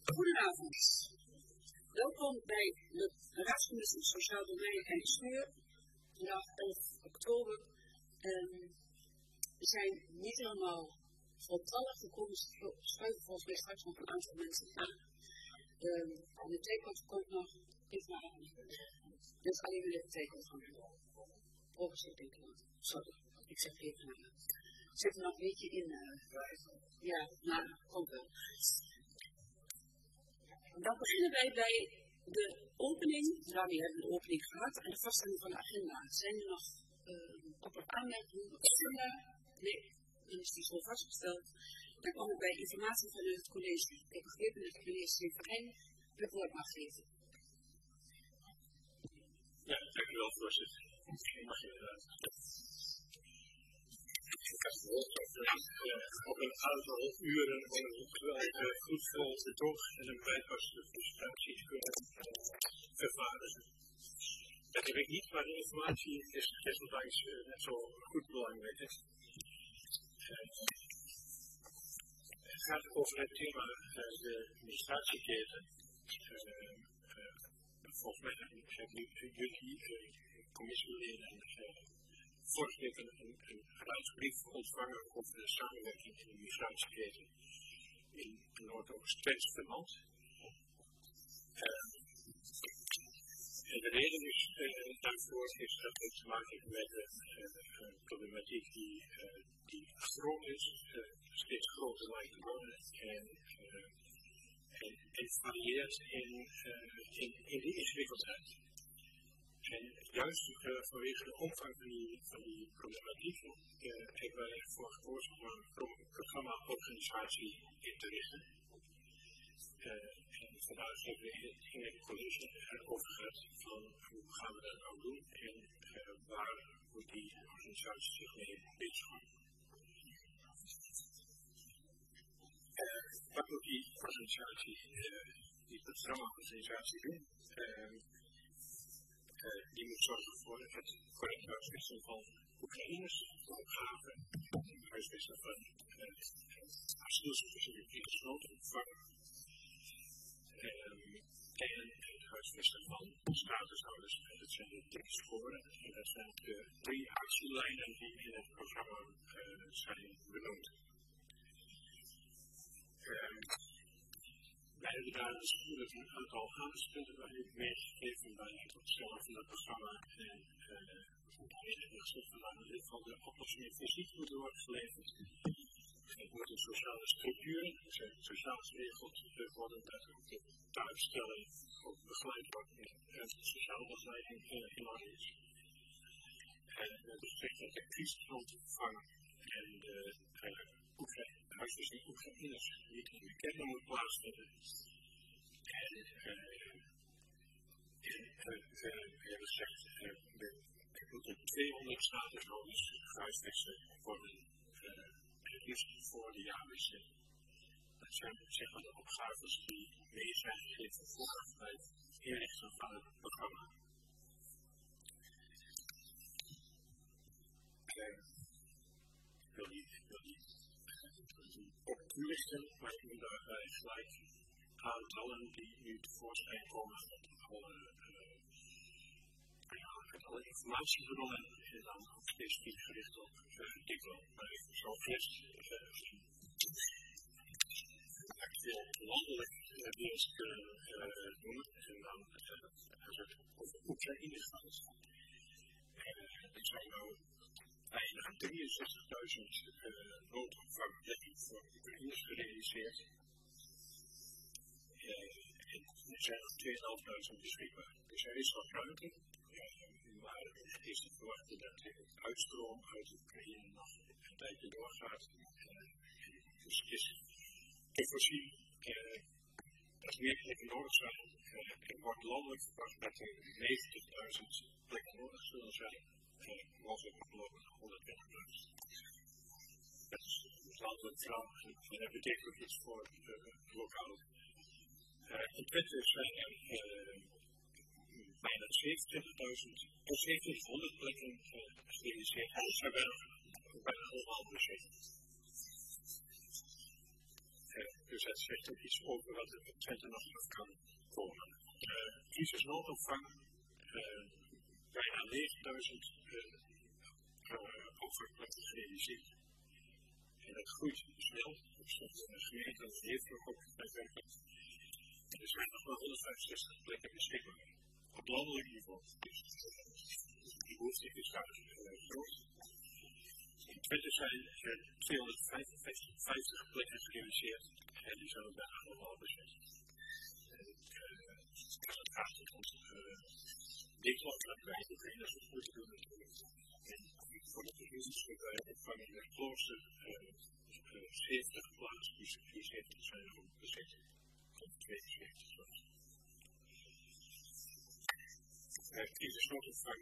Goedenavond. Welkom bij de Raadscommissie Sociaal Domein en Bestuur. Vandaag 11 oktober. We zijn niet helemaal voltallig. Er komen schuiven volgens mij straks nog een aantal mensen aan. En de theekant komt nog even naar aan. Dus alleen weer de theekant van progressief denken. Sorry, ik zeg even naar. Zit er nog een beetje in? Ja, nou, komt wel. Dan beginnen wij bij de opening. Nou, we hebben de opening gehad en de vaststelling van de agenda. Zijn er nog op een aanmerking op de agenda? Nee, dan is die zo vastgesteld. Dan kom ik bij informatie vanuit het college. Ik heb begrepen dat de meneer Severijn het woord mag geven. Ja, dank u wel, voorzitter. Mag je inderdaad. Ik had gehoord dat op een aantal uren een goed vol betoog en een bijpassende presentaties kunnen vervaardigen. Dat heb ik niet, maar de informatie is desondanks net zo goed belangrijk. Het gaat over het thema de administratieketen. Volgens mij hebben jullie, commissieleden, vorige week een raadsbrief ontvangen over de samenwerking in de migratieketen in Noordoost-Twents verband. En de reden daarvoor is dat het te maken heeft met een problematiek die groot is, steeds groter lijkt te worden en varieert in de ingewikkeldheid. En juist vanwege de omvang van die problematiek hebben wij ervoor gekozen om een programma-organisatie in te richten. En vandaag hebben we in het college erover gehad van hoe gaan we dat nou doen en waar moet die organisatie zich mee bezighouden. Wat moet die organisatie, die programma-organisatie doen? Die moet zorgen voor het correcte huisvesten van Oekraïners, de opgave, het huisvesten van asielzoekers in gesloten opvang en het huisvesten van statushouders. Dat zijn de 3 sporen en dat zijn de 3 actielijnen die in het programma zijn benoemd. Wij hebben daar natuurlijk een aantal aandachtspunten bij meegegeven bij het opstellen van het programma en de gezichten van in dit geval de oplossingen fysiek moeten worden geleverd. Het moet een sociale structuur, sociaal geregeld worden dat ook de thuisstelling ook begeleid wordt en sociale begeleiding in orde is. Het betreft de crisisopvang en de huisvesting Oekraïners niet in de kernen moet plaatsvinden. En we hebben gezegd, er moeten 200 statushouders huisvesten worden, het liefst voor de jaarwisseling. Dat zijn zeg maar de opgaves die mee zijn gegeven vooraf bij het inrichten van het programma. Ik wil niet op toelichten, maar ik moet daarbij gelijk aantallen die nu tevoorschijn komen uit alle informatiebronnen en dan ook specifiek gericht op artikelen. Maar ik zal eerst actueel landelijk dienst noemen en dan als het over Oekraïne gaat. Er zijn nu bijna 63.000 noodopvangplekken voor Oekraïners gerealiseerd. Er zijn nog 2.500 beschikbaar. Dus er is wat ruimte, maar het is te verwachten dat de uitstroom uit Oekraïne nog een tijdje doorgaat. Dus het is te voorzien dat meer plekken nodig zijn. Er wordt landelijk verwacht dat er 90.000 plekken nodig zullen zijn. Mogelijk opgelopen naar 120.000. Dat is het landelijk verhaal en dat betekent ook iets voor lokaal. In Twente zijn er bijna 2700 plekken gerealiseerd. Dat zijn bijna allemaal bezet. Dus het zegt ook iets over wat er in Twente nog af kan komen. Kiezersnoodopvang, bijna 9000 opvangplekken gerealiseerd. En dat groeit snel. Dus de gemeente heeft er ook bijwerkelijk. En er zijn nog wel 165 plekken beschikbaar. Op landelijk niveau. Dus die behoefte is daar groot. In Twente zijn er 255 plekken gerealiseerd. En die zijn ook bijna allemaal bezet. Het gaat om Dikland en wij Oekraïne dat goed moeten doen natuurlijk. En voor de provincie in het klooster 70 plaatsen, die 70 zijn ook bezet. Tot 72 plaatsen. Kiezersnoodopvang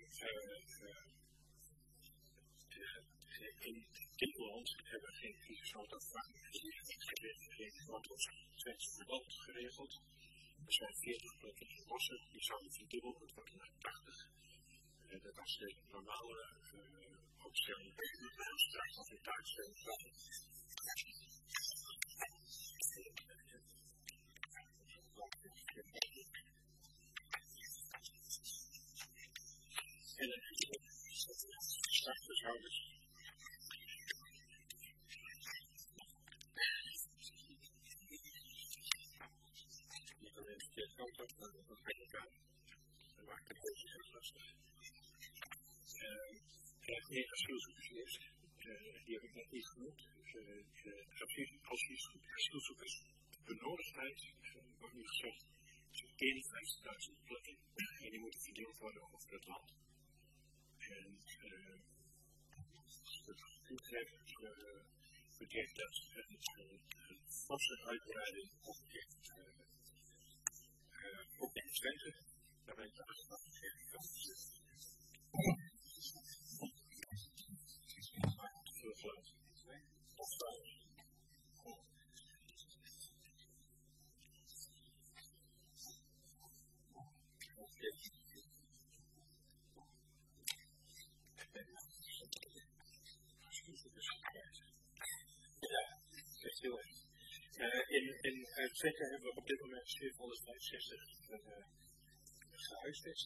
in Dikland hebben we geen kiezersnoodopvang. Die hebben geen Noord-Oost-Twents verband geregeld. Er zijn 40 plekken in Bossen, die zouden verdubbeld moeten worden naar 80. Dat was de normale opstelling. Straks als ik uitstelling zat. En startershouders. Niet alleen de verkeerde kant op, maar ook aan de kant. Dat maakt het heel erg lastig. Meer asielzoekers eerst. Die heb ik net niet genoemd. Asielzoekers benodigdheid wordt nu gezegd. 51.000 plekken. En die moeten verdeeld worden over het land. En het toetreft betekent dat een forse uitbreiding ook in Twente. Daar ben ik de achteraf gegeven. Veel geluid. Of in Twente hebben we op dit moment 765 gehuisvest.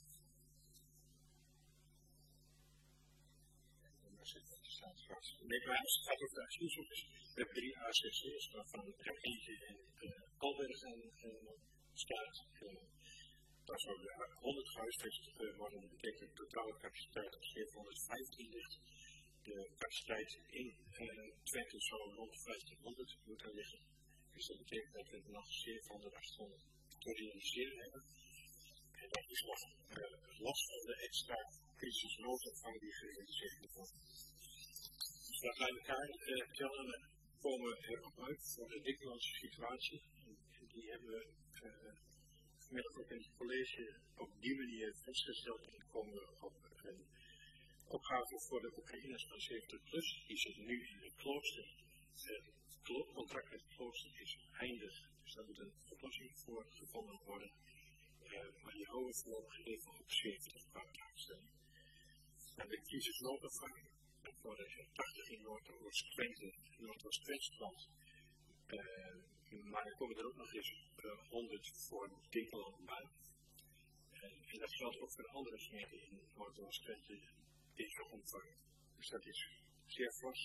Nee, maar als het gaat over de asielzoekers, we hebben 3 ACC's, waarvan er eentje in Alberg en staat. Daar zouden 100 gehuisvest worden. Dat betekent de totale capaciteit op 715 ligt. De capaciteit in Twente zou rond 1500 moeten liggen. Dus dat betekent dat we nog 700, 800 te realiseren hebben. En dat is nog los van de extra crisisnoodopvang die gerealiseerd moet worden. Dus we bij elkaar tellen we komen erop uit voor de Diklandse situatie. En die hebben we vanmiddag ook in het college op die manier vastgesteld. En komen we op een opgave voor de Oekraïners van 70+. Die zit nu in het klooster. Het contract met het klooster is eindig. Dus daar moet een oplossing voor gevonden worden. Maar die houden voorlopig even op 70 uitstelling. En de kiezersnoodopvang voor de 80 in Noordoost-Twents-land. Maar er komen er ook nog eens 100 voor Dikland bij. En dat geldt ook voor andere gemeenten in Noordoost-Twente deze omvang. Dus dat is zeer fors.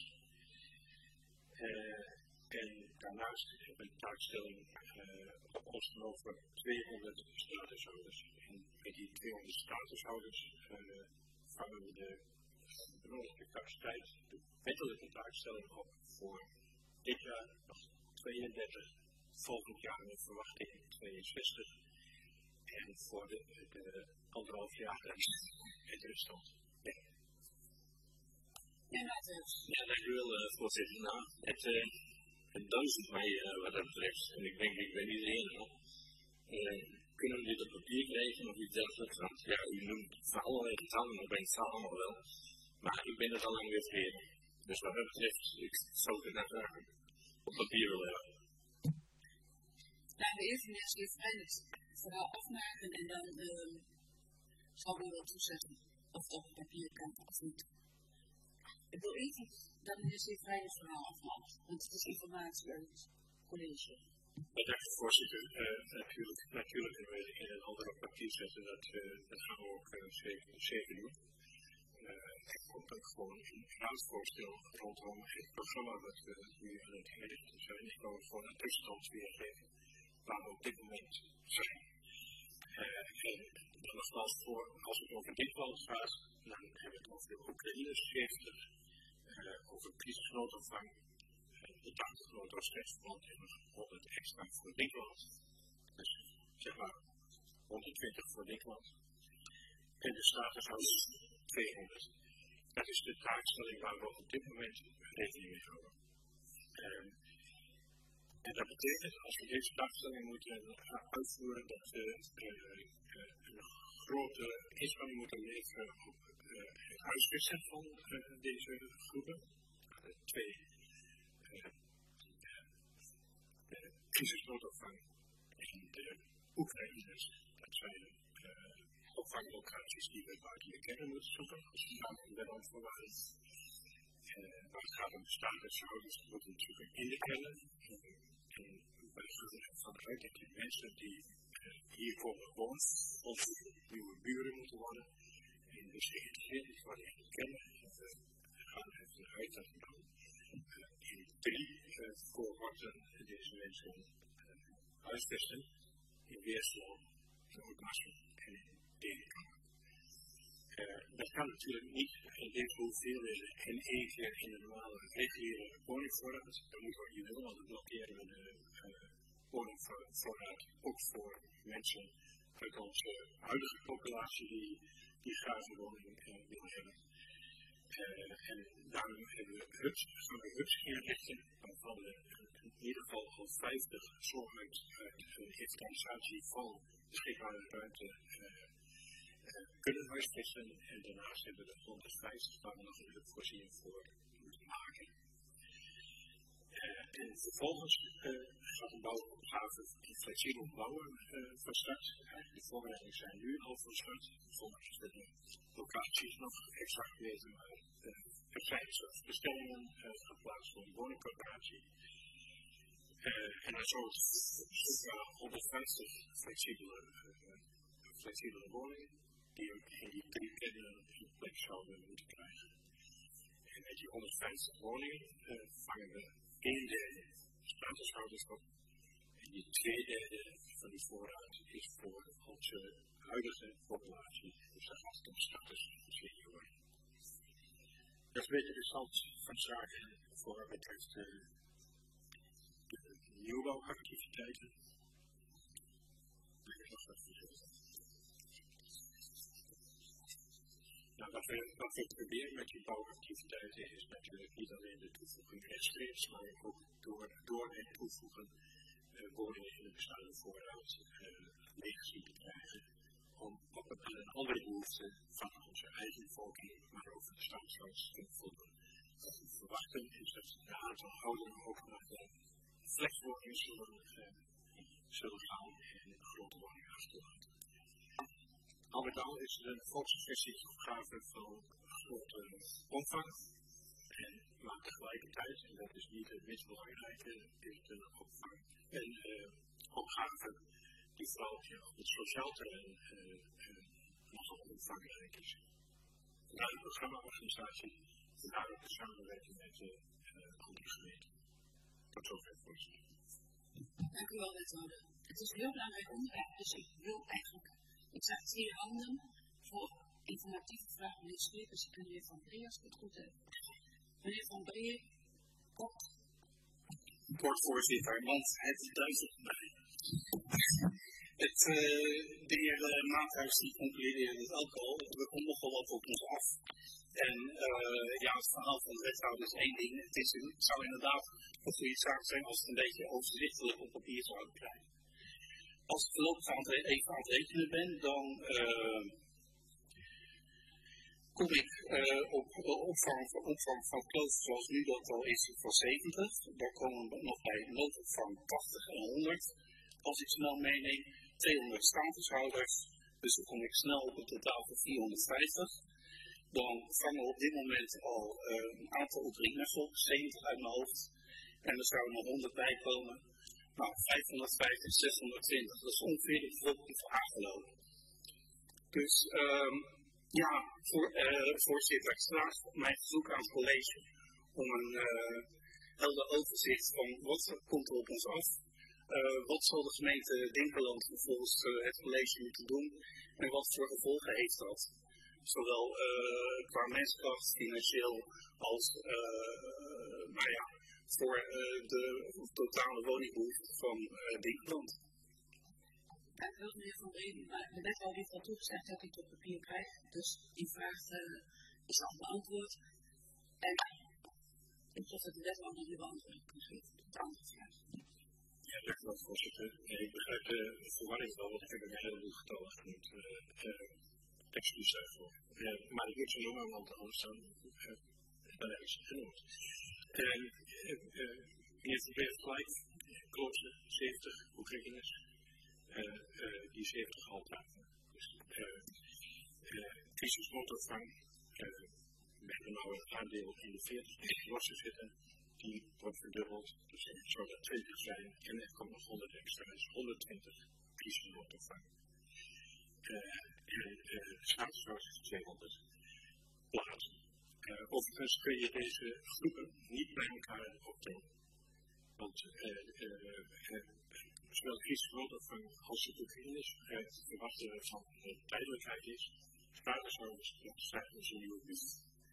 En daarnaast hebben we een taakstelling op ons over 200 statushouders. En met die 200 statushouders vangen we de benodigde capaciteit, de wettelijke taakstelling op voor dit jaar nog 32, volgend jaar een verwachting 62 en voor de 1,5 jaar het ruststand. Ja, dank u wel, voorzitter. Nou, het duizelt mij wat dat betreft. En ik denk, ik ben niet de enige. Kunnen we dit op papier krijgen of iets dergelijks? Want ja, u noemt van allerlei getallen, maar ben ik het allemaal wel. Maar ik ben het al lang weer vergeten. Dus wat dat betreft, ik zou het net graag op papier willen hebben. Nou, de eerste is even het verhaal afmaken en dan zal ik wel toezeggen of het op papier kan of niet. Ik wil even dat meneer Severijn het verhaal afmaakt, want het is informatie uit. college. Bedankt, voorzitter. Natuurlijk kunnen we in een andere papier zetten, dat gaan we ook zeker doen. Er komt ook gewoon een raadsvoorstel rondom het programma wat we nu aan het inrichten zijn. Ik wil gewoon een tussenstand weergeven waar we op dit moment zijn. En dan nogmaals voor, als het over dit land gaat, dan hebben we het over de Oekraïners 70, over crisisnoodopvang, de 80 Noordoost-Westland en nog 100 extra voor Nederland. Dus zeg maar 120 voor Nederland. En de statushouders 200. Dat is de taakstelling waar we op dit moment rekening mee houden. En dat betekent, als we deze taakstelling moeten uitvoeren, dat we een grote inspanning moeten leveren op het huisvesten van deze groepen. Twee crisisnoodopvang en de Oekraïners. Dat zijn opvanglocaties die we buiten de kern moeten zoeken, als we samen in Nederland verwaren. Maar het gaat om de statushouders, die moeten natuurlijk in de kern. En wij gaan ervan uit dat die mensen die hier komen wonen, onze nieuwe buren moeten worden. En dus geïntegreerd worden in de kern. We gaan ervan uit dat we dan in 3 cohorten deze mensen huisvesten. In Weersel, in Oudmarsum en in Denekamp. Dat kan natuurlijk niet in deze hoeveelheden in één keer in de normale reguliere woningvoorraad. Dat moeten we niet doen, want dan blokkeren we de woningvoorraad ook voor mensen uit onze huidige populatie die graag een woning willen hebben. En daarom hebben we hubs inrichten, waarvan we in ieder geval al 50 zo uit een inventarisatie van beschikbare ruimte kunnen huisvesten. En daarnaast hebben we 150 waar we nog een hubvoorziening voor moeten maken. En vervolgens gaat de bouwopgave in flexibel bouwen van start. De voorbereidingen zijn nu al van start. Soms de locaties nog exact weten, maar er zijn zelfs bestellingen geplaatst voor een woningcorporatie. En dan zo zoeken we 150 flexibele woningen die ook in die 3 kennen een plek zouden moeten krijgen. En met die 150 woningen vangen we 1/3 statushouders op. En die 2/3 van die voorraad is voor onze huidige populatie, dus de gasten status en senioren. Dat is een beetje de stand van zaken voor wat betreft de nieuwbouwactiviteiten. Nou, wat we proberen met die bouwactiviteiten is natuurlijk niet alleen de toevoeging rechtstreeks, maar ook door het toevoegen woningen in de bestaande voorraad leeg te krijgen. Om op een andere behoefte van onze eigen bevolking, maar ook van de staatshouders te voldoen. Wat we verwachten is dat het aantal ouderen ook naar de flexwoningen zullen gaan en grote woningen achterlaten. Al met al is het een volksgestingsopgave van grote omvang. Maar tegelijkertijd, en dat is niet het minst belangrijke, is het een opgave die vooral op het sociaal terrein nogal omvangrijk is. Vandaar de programmaorganisatie, vandaar ook de samenwerking met de andere gemeenten. Tot zover, voorzitter. Dank u wel, wethouder. Het is een heel belangrijk onderwerp, dus ik wil eigenlijk, ik zag 2 handen voor informatieve vragen, meneer Schepers en meneer Van Bree, als ik het goed heb. Meneer Van Bree, kort. Kort, voorzitter, want het duizelt mij. De heer Maathuis die concludeerde het ook al, er komt nogal wat op ons af. En het verhaal van de wethouder is 1 ding. Het zou inderdaad een goede zaak zijn als het een beetje overzichtelijk op papier zouden krijgen. Als ik voorlopig even aan het rekenen ben, dan kom ik op opvang van kloosters zoals nu dat al is van 70. Daar komen we nog bij noodopvang 80 en 100. Als ik snel meeneem, 200 statushouders. Dus dan kom ik snel op een totaal van 450. Dan vangen we op dit moment al een aantal opdringers op, 70 uit mijn hoofd. En er zouden nog 100 bij komen. Nou, 550, 620, dat is ongeveer de bevolking van Agelo. Dus voorzitter, ik graag mijn verzoek aan het college om een helder overzicht van wat komt er op ons af. Wat zal de gemeente Dinkeland volgens het college moeten doen en wat voor gevolgen heeft dat? Zowel qua menskracht, financieel als voor de totale woningbehoefte van Dinkeland. Ik wil meneer Van Breden, maar de wethouder heeft al toegezegd dat hij het op papier krijgt. Dus die vraag is al beantwoord. En ik geloof dat de wethouder nu beantwoord kan geven. De andere vraag. Ja, dank u wel, voorzitter. Ik begrijp de verwarring wel, want ik heb een heleboel getallen genoemd. Excuus daarvoor. Maar ik moet ze noemen, want anders dan heb ik ze genoemd. Meneer Van Breden gelijk, klooster 70, Oekraïners. Die 70 handhaven. Dus crisisnoodopvang, we hebben nou een aandeel in de 40 lossen zitten, die wordt verdubbeld, dus er zou er 20 zijn en er komt nog 100 extra, dus 120 crisisnoodopvang. Staatshuis is 200 plaatsen. Overigens kun je deze groepen niet bij elkaar optellen, want zowel crisisnoodopvang als het Oekraïners verwachten van tijdelijkheid is. Staatshuis is een nieuwe buurt.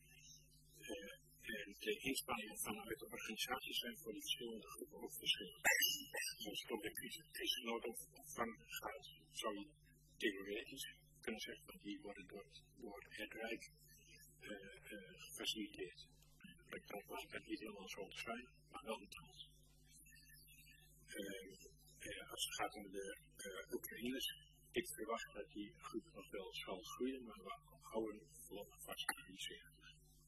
En de inspanningen vanuit de organisatie zijn voor de verschillende groepen ook verschillend. Als het om de crisisnoodopvang gaat, zou je theoretisch kunnen zeggen dat die worden door het Rijk gefaciliteerd. Dat was het niet helemaal zo te zijn, maar wel betaald. Als het gaat om de Oekraïners, ik verwacht dat die groep nog wel zal groeien, maar we houden voorlopig vast aan die 70.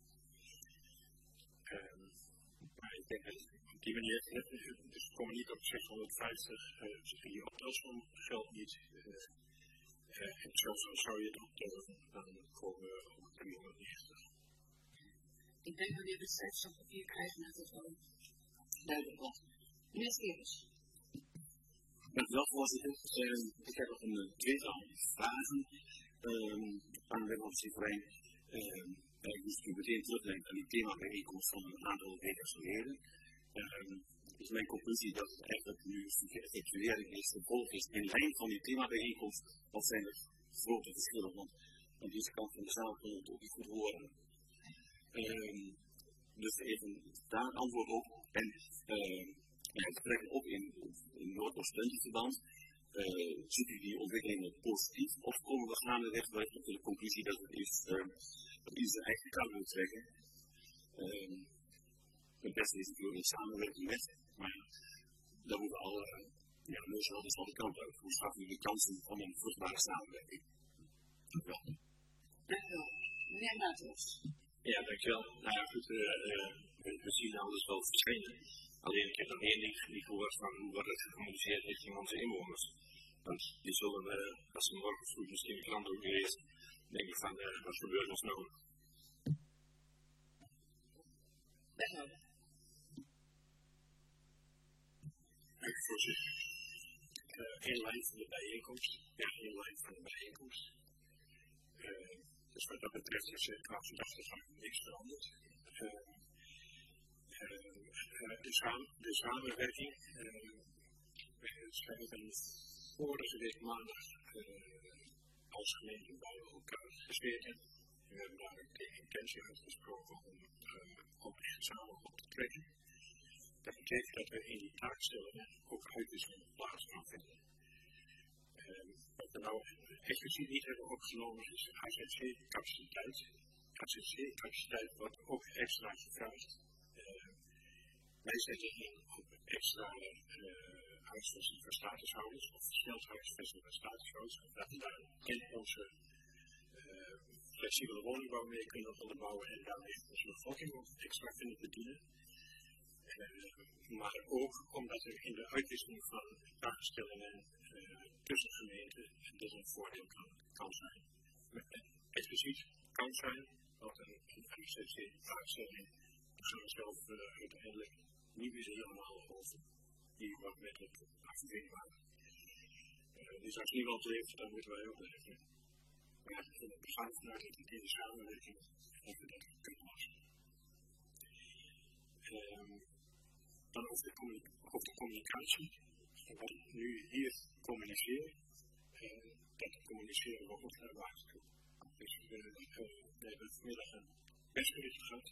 Maar ik denk dat op die manier, dus we komen niet op 650, die optelsom geldt niet. En zelfs al zou je het optellen, dan komen we op 390. Ik denk dat we de cijfers op papier krijgen, dat het wel duidelijk wordt. Meneer Stevens. Dank u wel, voorzitter. Ik heb nog een tweetal vragen aan de wethouder Verijn. Ik moest meteen terugdenken aan die themabijeenkomst van een aantal weken geleden. Dus mijn conclusie dat het eigenlijk nu de effectuering is, gevolg is in lijn van die themabijeenkomst. Wat zijn er grote verschillen? Want aan deze kant van de zaal kon het ook niet goed horen. Dus even daar antwoord op. En het trekken op in Noordoost-Studentenverband. Ziet u die ontwikkelingen positief of komen we gaandeweg tot de conclusie dat het is zijn eigen kant wil trekken? Het beste is natuurlijk een samenwerking met, maar dan moeten we al neus altijd van de kant uit. Hoe schaffen we de kansen van een vruchtbare samenwerking? Dank u wel. Dank u wel. Meneer Maatros. Ja, dankjewel. Nou ja, goed, we zien alles wel verschijnen. Alleen ik heb nog één ding niet gehoord van hoe wordt het gecommuniceerd richting onze inwoners. Want die zullen, als ze morgen vroeg misschien de krant ook lezen, denken van wat gebeurt ons nou? Wethouder. Dank u, voorzitter. Eén lijn van de bijeenkomst. Ja, één lijn van de bijeenkomst. Dus wat dat betreft is er qua gedachtegang niks veranderd. De samenwerking. We hebben vorige week maandag als gemeente bij elkaar gezeten. We hebben daar ook de intentie uitgesproken om echt samen op te trekken. Dat betekent dat we in die taakstellingen ook uitwisseling plaats gaan vinden. Wat we nou expliciet niet hebben opgenomen is AZC-capaciteit. AZC-capaciteit wordt ook extra gevraagd. Wij zetten in op extra huisvesting voor statushouders of versneld huisvesting voor statushouders. Dat we daar in onze flexibele woningbouw mee kunnen onderbouwen en daarmee onze bevolking ook extra kunnen bedienen. Maar ook omdat er in de uitwisseling van taakstellingen tussen gemeenten dit een voordeel kan zijn. Expliciet kan zijn dat een AZC-taakstelling, daar gaan we zelf uiteindelijk niet meer helemaal over. die wat met het afvinden waren. Dus als niemand leeft, dan moeten wij ook leven. Maar we gaan vanuit het in de samenwerking of we dat kunnen lossen. Dan over de communicatie. Wat ik nu hier communiceer, dat communiceren we ook naar buiten toe. Dus we hebben vanmiddag een persbericht gehad.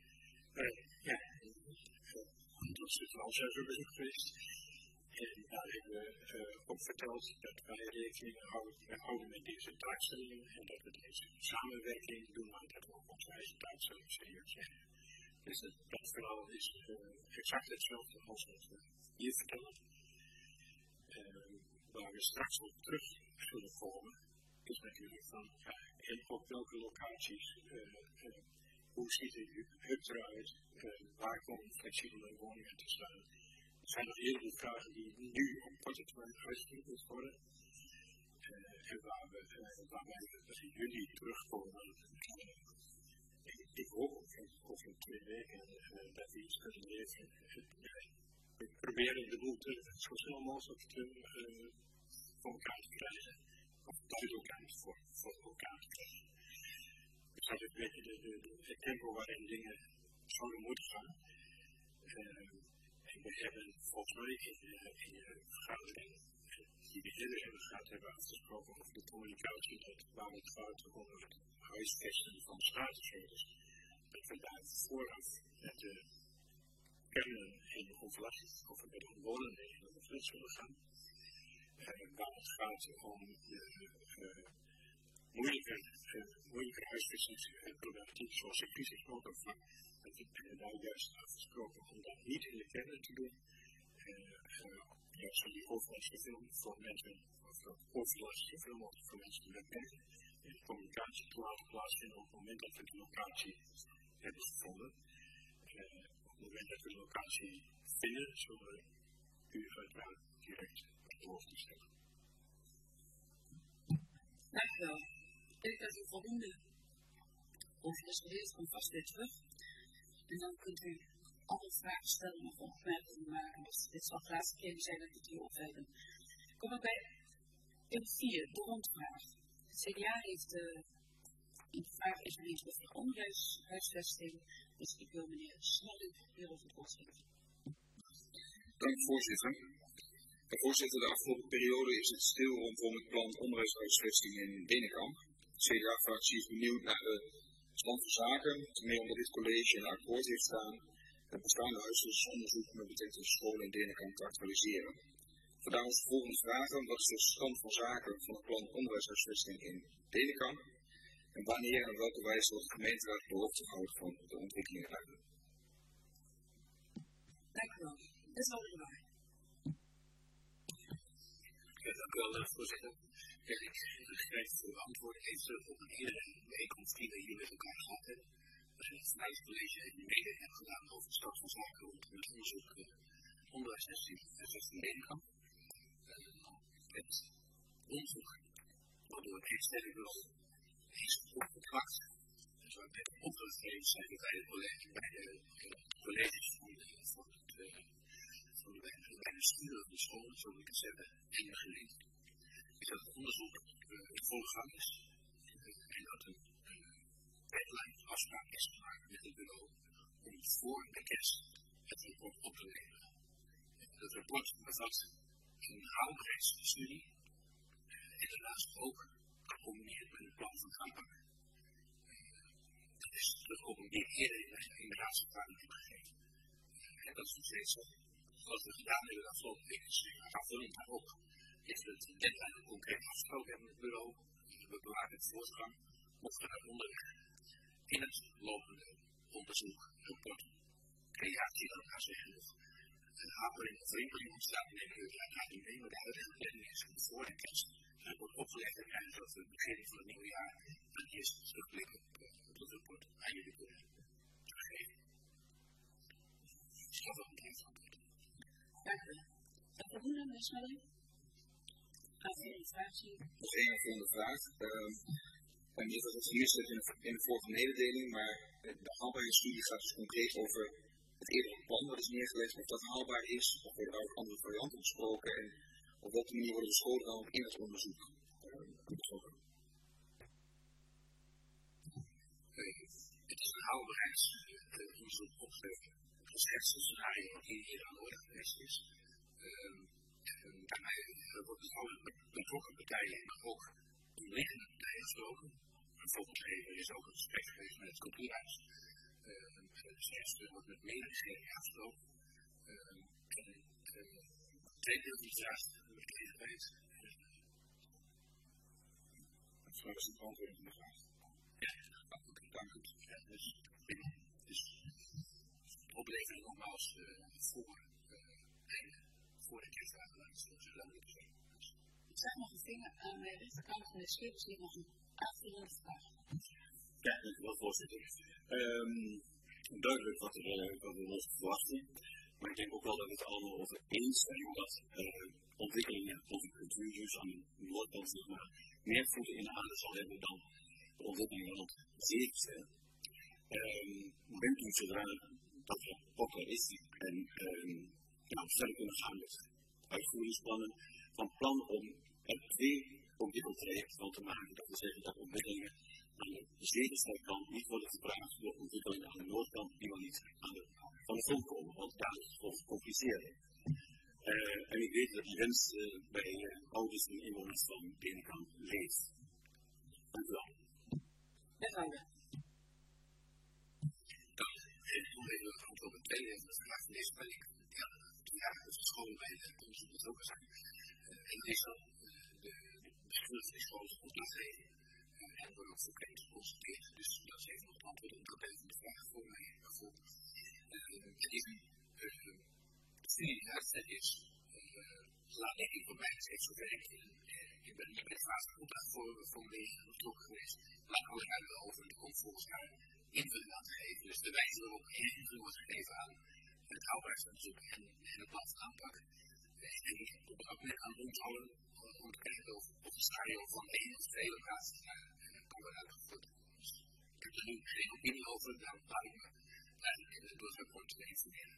Dat is het al zelf bezoek geweest. En daar hebben we ook verteld dat wij rekening houden met deze taakstellingen en dat we deze samenwerking doen, maar dat we ook onze eigen taakstelling serieus nemen. Dus dat verhaal is exact hetzelfde als wat we hier vertellen. Waar we straks op terug zullen komen, is natuurlijk van en op welke locaties, hoe ziet de hut eruit, waar komen flexibele woningen te staan. Er zijn nog heel veel vragen die nu op korte termijn uitgevoerd moeten worden. En waar wij in juli terugkomen. Ik hoop over 2 weken dat we iets kunnen leveren. We proberen de boel zo snel mogelijk voor elkaar te krijgen. Of duidelijkheid voor elkaar te krijgen. Dus dat is een beetje het tempo waarin dingen zouden moeten gaan. En we hebben volgens mij in de vergadering die we eerder hebben gehad, hebben afgesproken over de communicatie dat waar het gaat om het huisvesten van statushouders, dat we daar vooraf met de kernen in overleg over met de omwonenden in overleg zullen gaan. Waar het gaat om de moeilijke huisvestingsproblematiek zoals de crisisnoodopvang. Dat we daar juist afgesproken om dat niet in de kernen te doen. Juist om die overlast zoveel voor mensen, of overlast zoveel mogelijk voor mensen te beperken. En de communicatie te laten plaatsvinden op het moment dat we de locatie hebben gevonden. Op het moment dat we de locatie vinden, zullen we u uiteraard direct op de hoogte stellen. Dankjewel. Ik denk dat u voldoende over is geleerd, komt vast weer terug. En dan kunt u alle vragen stellen of opmerkingen maken. Dus dit zal de laatste keer zijn dat ik het hier opwijden. Kom maar bij punt 4, de rondvraag. Het CDA heeft een vraag ingediend over de onderwijshuisvesting. Dus ik wil meneer Snelling hierover het woord geven. Dank voorzitter. Voorzitter, de afgelopen periode is het stil rondom het plan onderwijshuisvesting in Denenkamp. De CDA-fractie is benieuwd naar de stand van zaken, ten meer omdat dit college een akkoord heeft staan het bestaande huisvestingsonderzoek met betrekking tot scholen in Denenkamp te actualiseren. Vandaar onze volgende vragen: wat is de stand van zaken van het plan onderwijshuisvesting in Denenkamp? En wanneer en op welke wijze wordt de gemeenteraad op de hoogte gehouden van de ontwikkelingen daarin? Dank u wel. Dat is wel weer waar. Ja, dank u wel, voorzitter. Ja, ik schrijf voor antwoord even op een eerdere bijeenkomst die we hier met elkaar gehad hebben. Vanuit het college en mede hebben gedaan over de stand van zaken rond het onderzoek onderwijsvesting Denenkamp. Het onderzoek waardoor het externe bureau is opgeplakt. Dus waar met opgegeven zijn bij de colleges van de bestuur van de scholen, zo moet ik het zeggen, en de gemeente. Is dat het onderzoek in volle gang is en dat een deadline afspraak is gemaakt met het bureau om voor de kerst het rapport op te leveren. Het rapport bevat een haalbaarheidsstudie en daarnaast ook gecombineerd met een plan van aanpak. Dat is teruggekomen die ik eerder in de raadsvergadering heb gegeven. En dat is nog steeds zo. Wat we gedaan hebben de afgelopen week is aanvullend daarop. Is het deadline concreet afgesproken hebben met het bureau. We bewaren het voortgang. Mochten we daaronder in het lopende onderzoek, rapport, creatie van elkaar zeggen nog een hapering of rimpeling ontstaat, nemen we het uiteraard niet mee, maar de huidige planning is voor de kerst. Het wordt opgelegd en krijgen dat we het begin van het nieuwe jaar een eerste terugblik op het rapport aan jullie kunnen geven. Ik had wel een klein antwoord. Dank u. Dat voldoende, meneer Snelling? Gaat u een vraag zien? Nog één volgende vraag. Niet dat het hier zit in de vorige mededeling, maar de haalbaarheidsstudie gaat dus concreet over het eerdere plan dat is neergelegd, of dat haalbaar is, of worden daar ook andere varianten besproken en op welke manier worden de scholen dan ook in het onderzoek betrokken? Het is een haalbaarheidsonderzoek op het slechtste scenario wat hier aan de orde geweest is. Daarmee wordt met alle betrokken partijen en ook omliggende partijen gesproken. Volgens even is ook een gesprek geweest met het cultuurhuis. Er wordt met meerdere instellingen afgesproken. Tweede deel van de vraag wordt gelegenheid. Zo is het antwoord op de vraag. Ja, dank u. Dus opleveren nogmaals voor de kerstdagen. Ik zag nog een vinger aan mijn rechterkant van de schip, zie ik nog een aanvullende vraag. Ja, dank u wel, voorzitter. Duidelijk wat we ons verwachten. Maar ik denk ook wel dat we het allemaal over eens zijn dat ontwikkelingen over cultuur, dus aan de noordkant zeg maar, meer voeten in de aarde zal hebben dan de ontwikkelingen rond Zeerstel. Bent u zodra dat er pokken is en verder kunnen gaan met uitvoeringsplannen van plan om er 2 ontwikkeltrajecten van te maken. Dat wil zeggen dat ontwikkelingen aan de Zeerstelkant niet worden gevraagd door ontwikkelingen aan de noordkant die wel niet van de grond komen, want daar is het gewoon gecompliceerd. En ik weet dat die wens bij ouders en inwoners van Benenkamp leeft. Dank u wel. Om even een antwoord op de tweede vraag van deze planning. Ja, de scholen bij de onderzoek betrokken zijn. En dat is dan de bestuurders van die scholen opdracht geven. En worden ook frequent geconsulteerd. Dus dat is even nog het antwoord op dat deel van de vraag voor mij. Het is een studie die uitgezet is. Laat denk ik voor mij gezegd zover ik ben niet bij de fase van opdracht formuleren betrokken geweest. Maar kan ik daar wel over de komt volgens mij invulling aan te geven. Dus de wijze waarop invulling wordt gegeven aan het houdbaarheidsonderzoek en het plan van aanpak. En ik op dat moment aan rondhouden om te kijken of een scenario van 1 of 2 locaties kan worden uitgevoerd. Dus ik heb er nu geen opinie over, daarom laat ik me eigenlijk door het rapport te informeren.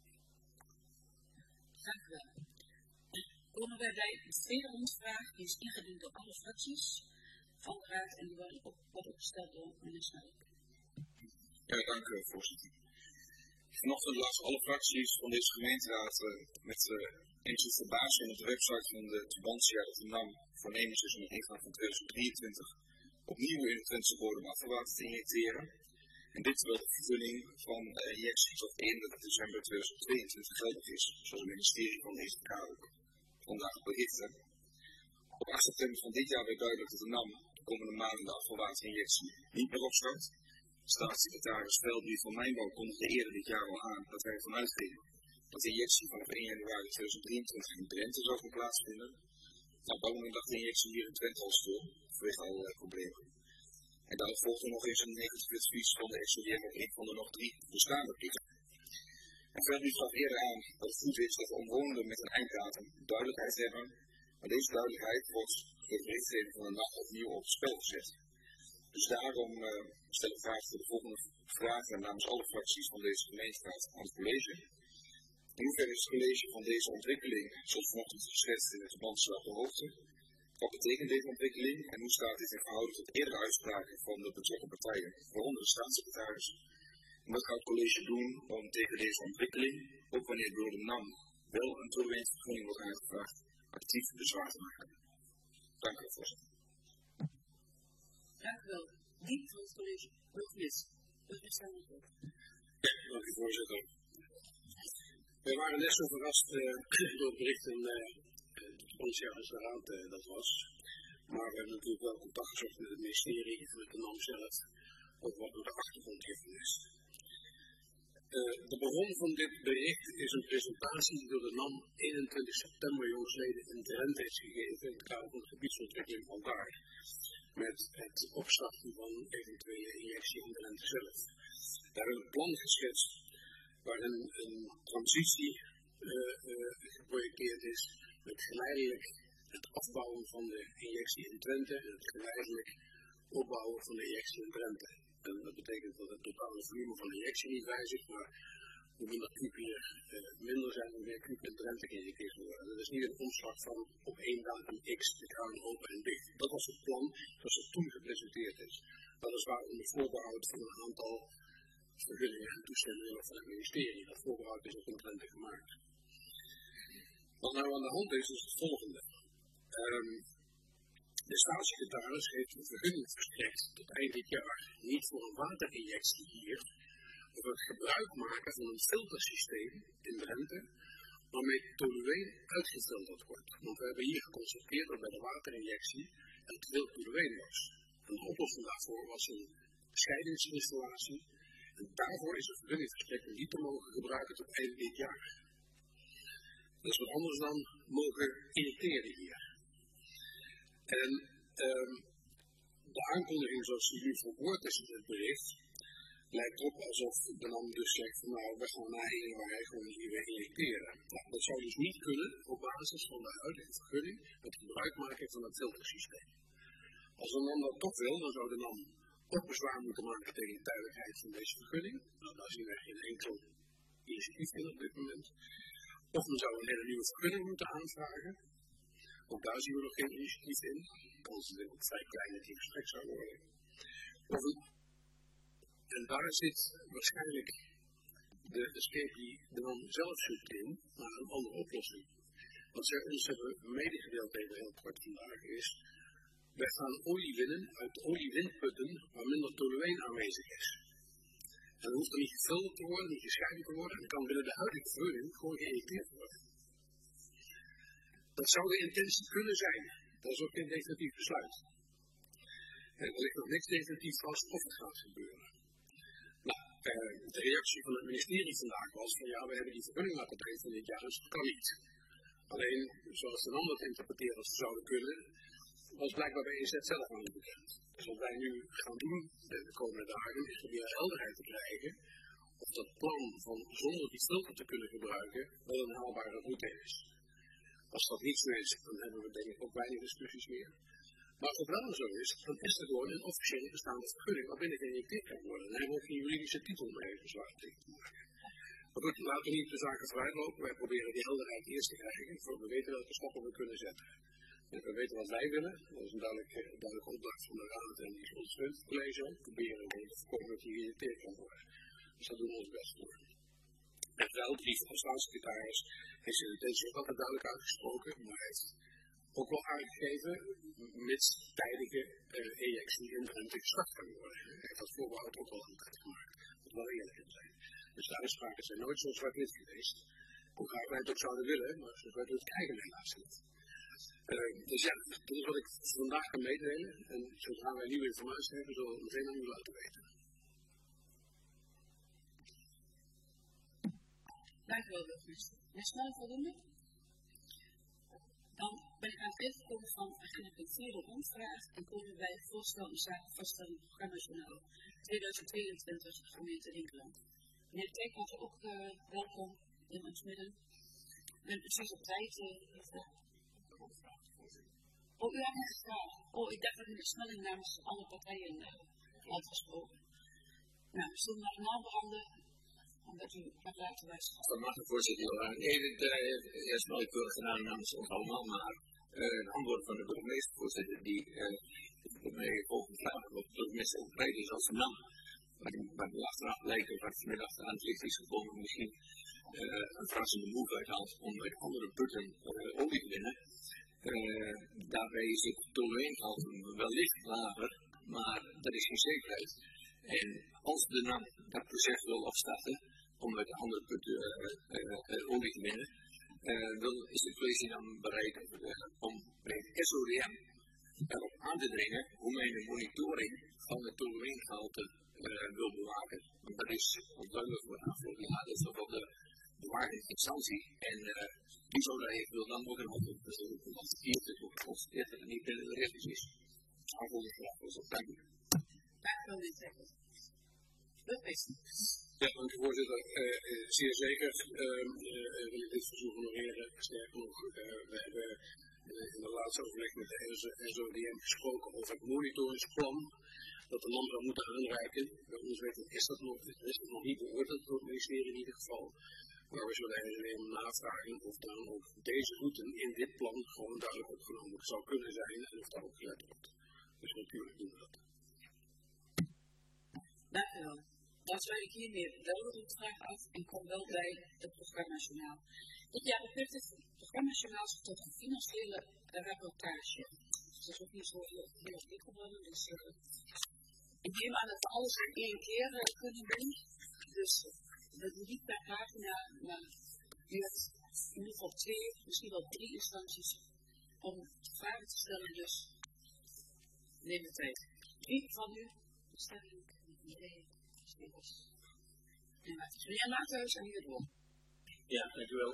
Dank u wel. Komen wij bij de tweede rondvraag, die is ingediend door alle fracties van de Raad en die wordt opgesteld door meneer Snel. Ja, dank u, voorzitter. Vanochtend lazen alle fracties van deze gemeenteraad met enige verbazing op de website van de Tubantia dat de NAM voornemens is om in ingang van 2023 opnieuw in het Twentse bodem afvalwater te injecteren. En dit terwijl de vergunning van injectie tot 31 december 2022 geldig is, zoals het ministerie van de EZK ook vandaag berichtte. Op 8 september van dit jaar werd duidelijk dat de NAM de komende maanden de afvalwaterinjectie niet meer opstart. Staatssecretaris Veldbrief van Mijnbouw kondigde eerder dit jaar al aan dat wij ervan uitgingen dat de injectie vanaf 1 januari 2023 in Drenthe zou gaan plaatsvinden. Nou, op dat moment lag de injectie hier in Twente al stil, vanwege allerlei problemen. En dan volgde nog eens een negatief advies van de SODM op een van de nog 3 bestaande pieken. En Veldbrief gaf eerder aan dat het goed is dat de omwonenden met een einddatum duidelijkheid hebben, maar deze duidelijkheid wordt door de berichtgeving van de NAM opnieuw op het spel gezet. Dus daarom stel ik graag de volgende vragen namens alle fracties van deze gemeenteraad aan het college. In hoeverre is het college van deze ontwikkeling, zoals vanochtend geschetst in het verband op de hoogte? Wat betekent deze ontwikkeling en hoe staat dit in verhouding tot eerdere uitspraken van de betrokken partijen, waaronder de staatssecretaris? En wat gaat het college doen om tegen deze ontwikkeling, ook wanneer door de NAM wel een toegewingsvergunning wordt aangevraagd, actief bezwaar te maken? Dank u, voorzitter. Dank u wel. Diep van het college. Burgemeester. Burgemeester Sandberg. Ja, dank u, voorzitter. We waren net zo verrast door het bericht in de Provinciale Raad dat was. Maar we hebben natuurlijk wel contact gezocht met het ministerie, met de NAM zelf, over wat de achtergrond hiervan is. De bron van dit bericht is een presentatie die door de NAM 21 september jongstleden in Drenthe is gegeven in het kader van de gebiedsontwikkeling van daar. Met het opstarten van eventuele injectie in Drenthe zelf. Daar hebben we een plan geschetst waarin een transitie geprojecteerd is met geleidelijk het afbouwen van de injectie in Drenthe en het geleidelijk opbouwen van de injectie in Drenthe. En dat betekent dat het totale volume van de injectie niet wijzigt, maar hoe minder kuub hier minder zijn, hoe meer kuub in Drenthe geïnjecteerd worden. Dat is niet een omslag van op één datum X de kraan open en dicht. Dat was het plan zoals het toen gepresenteerd is. Dat is waar onder voorbehoud van een aantal vergunningen en toestemmingen van het ministerie. Dat voorbehoud is ook in Drenthe gemaakt. Wat nou aan de hand is het volgende. De staatssecretaris heeft een vergunning verstrekt tot eind dit jaar. Niet voor een waterinjectie hier, of het gebruik maken van een filtersysteem in Drenthe, waarmee tolueen uitgefilterd wordt. Want we hebben hier geconstateerd dat bij de waterinjectie er te veel tolueen was. En de oplossing daarvoor was een scheidingsinstallatie. En daarvoor is een vergunning verstrekt om die te mogen gebruiken tot eind dit jaar. Dat is wat anders dan mogen injecteren hier. En de aankondiging zoals die nu verwoord is in het bericht, lijkt op alsof de NAM dus zegt van nou, we gaan na 1 januari gewoon hier weer injecteren. Nou, dat zou dus niet kunnen op basis van de huidige vergunning het gebruik maken van het filtersysteem. Als de NAM dat toch wil, dan zou de NAM ook bezwaar moeten maken tegen de duidelijkheid van deze vergunning. Nou, daar zien wij geen enkel initiatief in op dit moment. Of men zou een hele nieuwe vergunning moeten aanvragen. Ook daar zien we nog geen initiatief in. De kans is ook vrij klein dat die verstrekt zou worden. En daar zit waarschijnlijk de escape die de man zelf zoekt in, naar een andere oplossing. Wat zij ons hebben medegedeeld even heel kort vandaag is, wij gaan olie winnen uit oliewinputten waar minder tolueen aanwezig is. En dat hoeft er niet gefilterd te worden, niet gescheiden te worden, en kan binnen de huidige vergunning gewoon geïnjecteerd worden. Dat zou de intentie kunnen zijn. Dat is ook geen definitief besluit. Er ligt nog niks definitief vast of het gaat gebeuren. Nou, de reactie van het ministerie vandaag was van ja, we hebben die vergunning laten brengen van dit jaar, dus dat kan niet. Alleen, zoals de NAM dat interpreteert als ze zouden kunnen, was blijkbaar bij EZ zelf nog niet bekend. Dus wat wij nu gaan doen de komende dagen is proberen helderheid te krijgen of dat plan van zonder die filter te kunnen gebruiken wel een haalbare route is. Als dat niet zo is, dan hebben we denk ik ook weinig discussies meer. Maar als het wel zo is, dan is er gewoon een officiële bestaande vergunning waarbinnen geïnjecteerd kan worden. Dan hebben we ook geen juridische titel meer even zwaar tegen te maken. Maar goed, laten we niet de zaken vooruitlopen. Wij proberen die helderheid eerst te krijgen, voordat we weten welke stappen we kunnen zetten. En we weten wat wij willen. Dat is een duidelijke opdracht van de Raad en die ons college ook. We proberen te voorkomen dat die geïnjecteerd kan worden. Dus daar doen we ons best voor. En wel, de brief van de staatssecretaris heeft zijn intentie ook altijd duidelijk uitgesproken, maar hij heeft ook wel aangegeven, mits tijdige injectie in Drenthe gestart kan worden. Hij heeft dat voorbehoud ook al altijd gemaakt, moet wel eerlijk in zijn. Dus de uitspraken zijn nooit zo zwart-wit geweest, hoe graag wij het ook zouden willen, maar zo zwart-wit krijgen we helaas niet. Dus ja, dat is wat ik vandaag kan meedelen en zodra wij nieuwe informatie hebben, zullen we het meteen aan u laten weten. Dank u wel, burgemeester. Meneer Snel, voldoende? Dan ben ik aan het ingekomen van agenda punt 4, de rondvraag. En komen we bij het voorstel om zaken vaststellen in het programmajournaal 2022 gemeente Dinkeland. Meneer Teek was ook welkom in ons midden. Ik ben precies op tijd. Oh, u had een vraag. Oh, ik dacht dat u de snelling namens alle partijen had gesproken. Nou, we zullen naar de naam behandelen. Omdat u gaat laten wijzen. Dat mag de voorzitter wel aan. Eerst wel ik wil gedaan namens ons allemaal, maar een antwoord van de burgemeester, voorzitter, die mij volgende vraag wat de burgemeester ook breed is als een naam. Maar de achteraf blijkt dat vanmiddag aan het licht is gekomen, misschien een verrassende move uithaalt om met andere putten olie te winnen. Daarbij is het tolueengehalte wellicht lager, maar dat is geen zekerheid. En als de NAM dat proces wil afstarten, om met andere putten olie te winnen, dan is de college dan bereid om bij het SODM erop aan te dringen hoe men de monitoring van het tolueengehalte wil bewaken. Want dat is onduidelijk voor de afgelopen jaar, dat is toch wel de bewaringsinstantie. En die zou daar eventueel dan ook een antwoord op zullen constateren dat het niet binnen de regels is. Aanvolgende vraag was dat. Dank u. Dank u wel, meneer Teck. Ja, dank u voorzitter. Zeer zeker wil ik dit verzoek honoreren. Sterker nog, we hebben in de laatste overleg met de SODM gesproken over het monitoringsplan. dat de landbouw moet aanreiken. Bij ons is dat nog niet beoordeeld door het ministerie in ieder geval. Maar we zullen even navragen of dan ook deze route in dit plan gewoon duidelijk opgenomen zou kunnen zijn en of daar ook gelet wordt. Dus natuurlijk doen we dat. Dank u wel. Dan sluit ik hiermee wel de vraag af en kom wel bij het programmajournaal. Dit jaar beperkt het programmajournaal zich tot een financiële rapportage. Dat is ook niet zo heel dik geworden, dus ik neem aan dat we alles in één keer kunnen doen. Dus we doen niet per pagina, maar u hebt in ieder geval 2, misschien wel 3 instanties om vragen te stellen, dus neem de tijd. Wie van u stelling? Meneer Maathuis en hier door. Ja, dank u wel.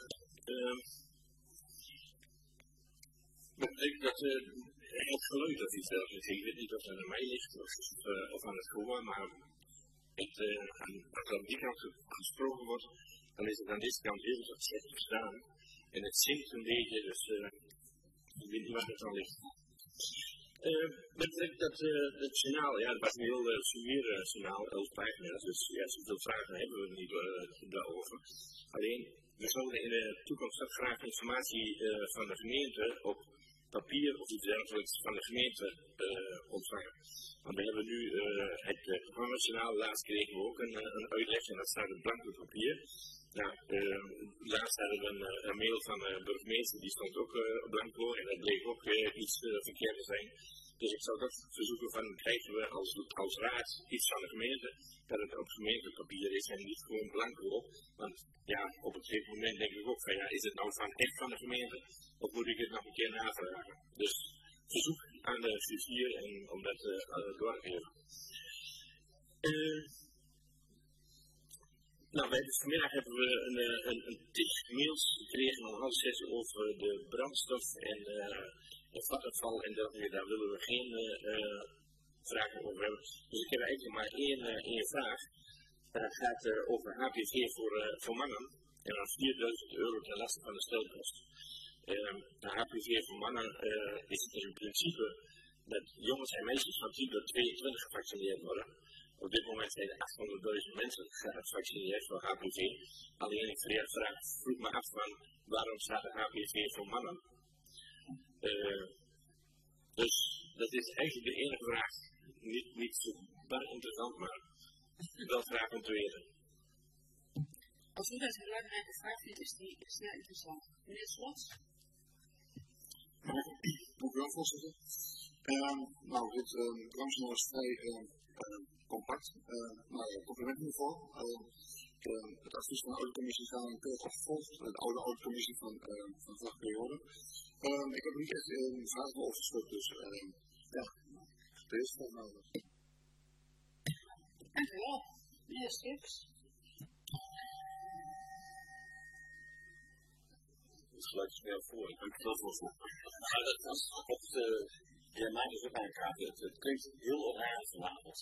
Het geluid dat iets wel is, ik weet niet of het aan mij ligt of aan het gehoor, maar als er aan die kant gesproken wordt, dan is het aan deze kant heel slecht verstaan. En het zingt een beetje, dus ik weet niet waar het aan ligt. Het journaal, ja, het was een heel sumier journaal, 11 pagina's, dus ja, zoveel vragen hebben we niet daarover. Alleen, we zouden in de toekomst ook graag informatie van de gemeente op papier of iets dergelijks van de gemeente ontvangen. Want we hebben nu het programmajournaal, laatst kregen we ook een uitleg en dat staat op blanco papier. Nou, laatst hadden we een mail van de burgemeester, die stond ook blanco en dat bleek ook iets verkeerd te zijn. Dus ik zou dat verzoeken van, krijgen we als raad iets van de gemeente, dat het op gemeentepapier is en niet gewoon blanco. Want ja, op een gegeven moment denk ik ook van, ja, is het nou echt van de gemeente, of moet ik het nog een keer navragen? Dus verzoek aan de griffier en om dat door te geven. Nou, vanmiddag hebben we een tig mails gekregen om 5:30 over de brandstof en het vattenval en daar willen we geen vragen over hebben. Dus ik heb eigenlijk maar één vraag. Dat gaat over HPV voor mannen en dan €4.000 ten laste van de stelpost. De HPV voor mannen is in principe dat jongens en meisjes van 10 tot 22 gevaccineerd worden. Op dit moment zijn er 800.000 mensen gevaccineerd voor HPV. Alleen ik vroeg me af van waarom staat de HPV voor mannen? Dus dat is eigenlijk de enige vraag. Niet zo bar interessant, maar wel vraag om te weten. Als u dat een belangrijke vraag vindt, is die zeer interessant. Meneer Slot? Dank u wel, voorzitter. Nou, dit programma is vrij compact. Complimenten hiervoor. Het advies van de oude commissie gaan we keurig opgevolgd. De oude commissie van de vorige periode. Ik heb niet echt vragen overgesloten, dus ja, deze is volgens mij. Dank u wel. Meneer Stips? Het geluid is meer voor. Ik dank u wel voor. Ja, mij is ook aangegaan. Het klinkt heel onraad vanavond.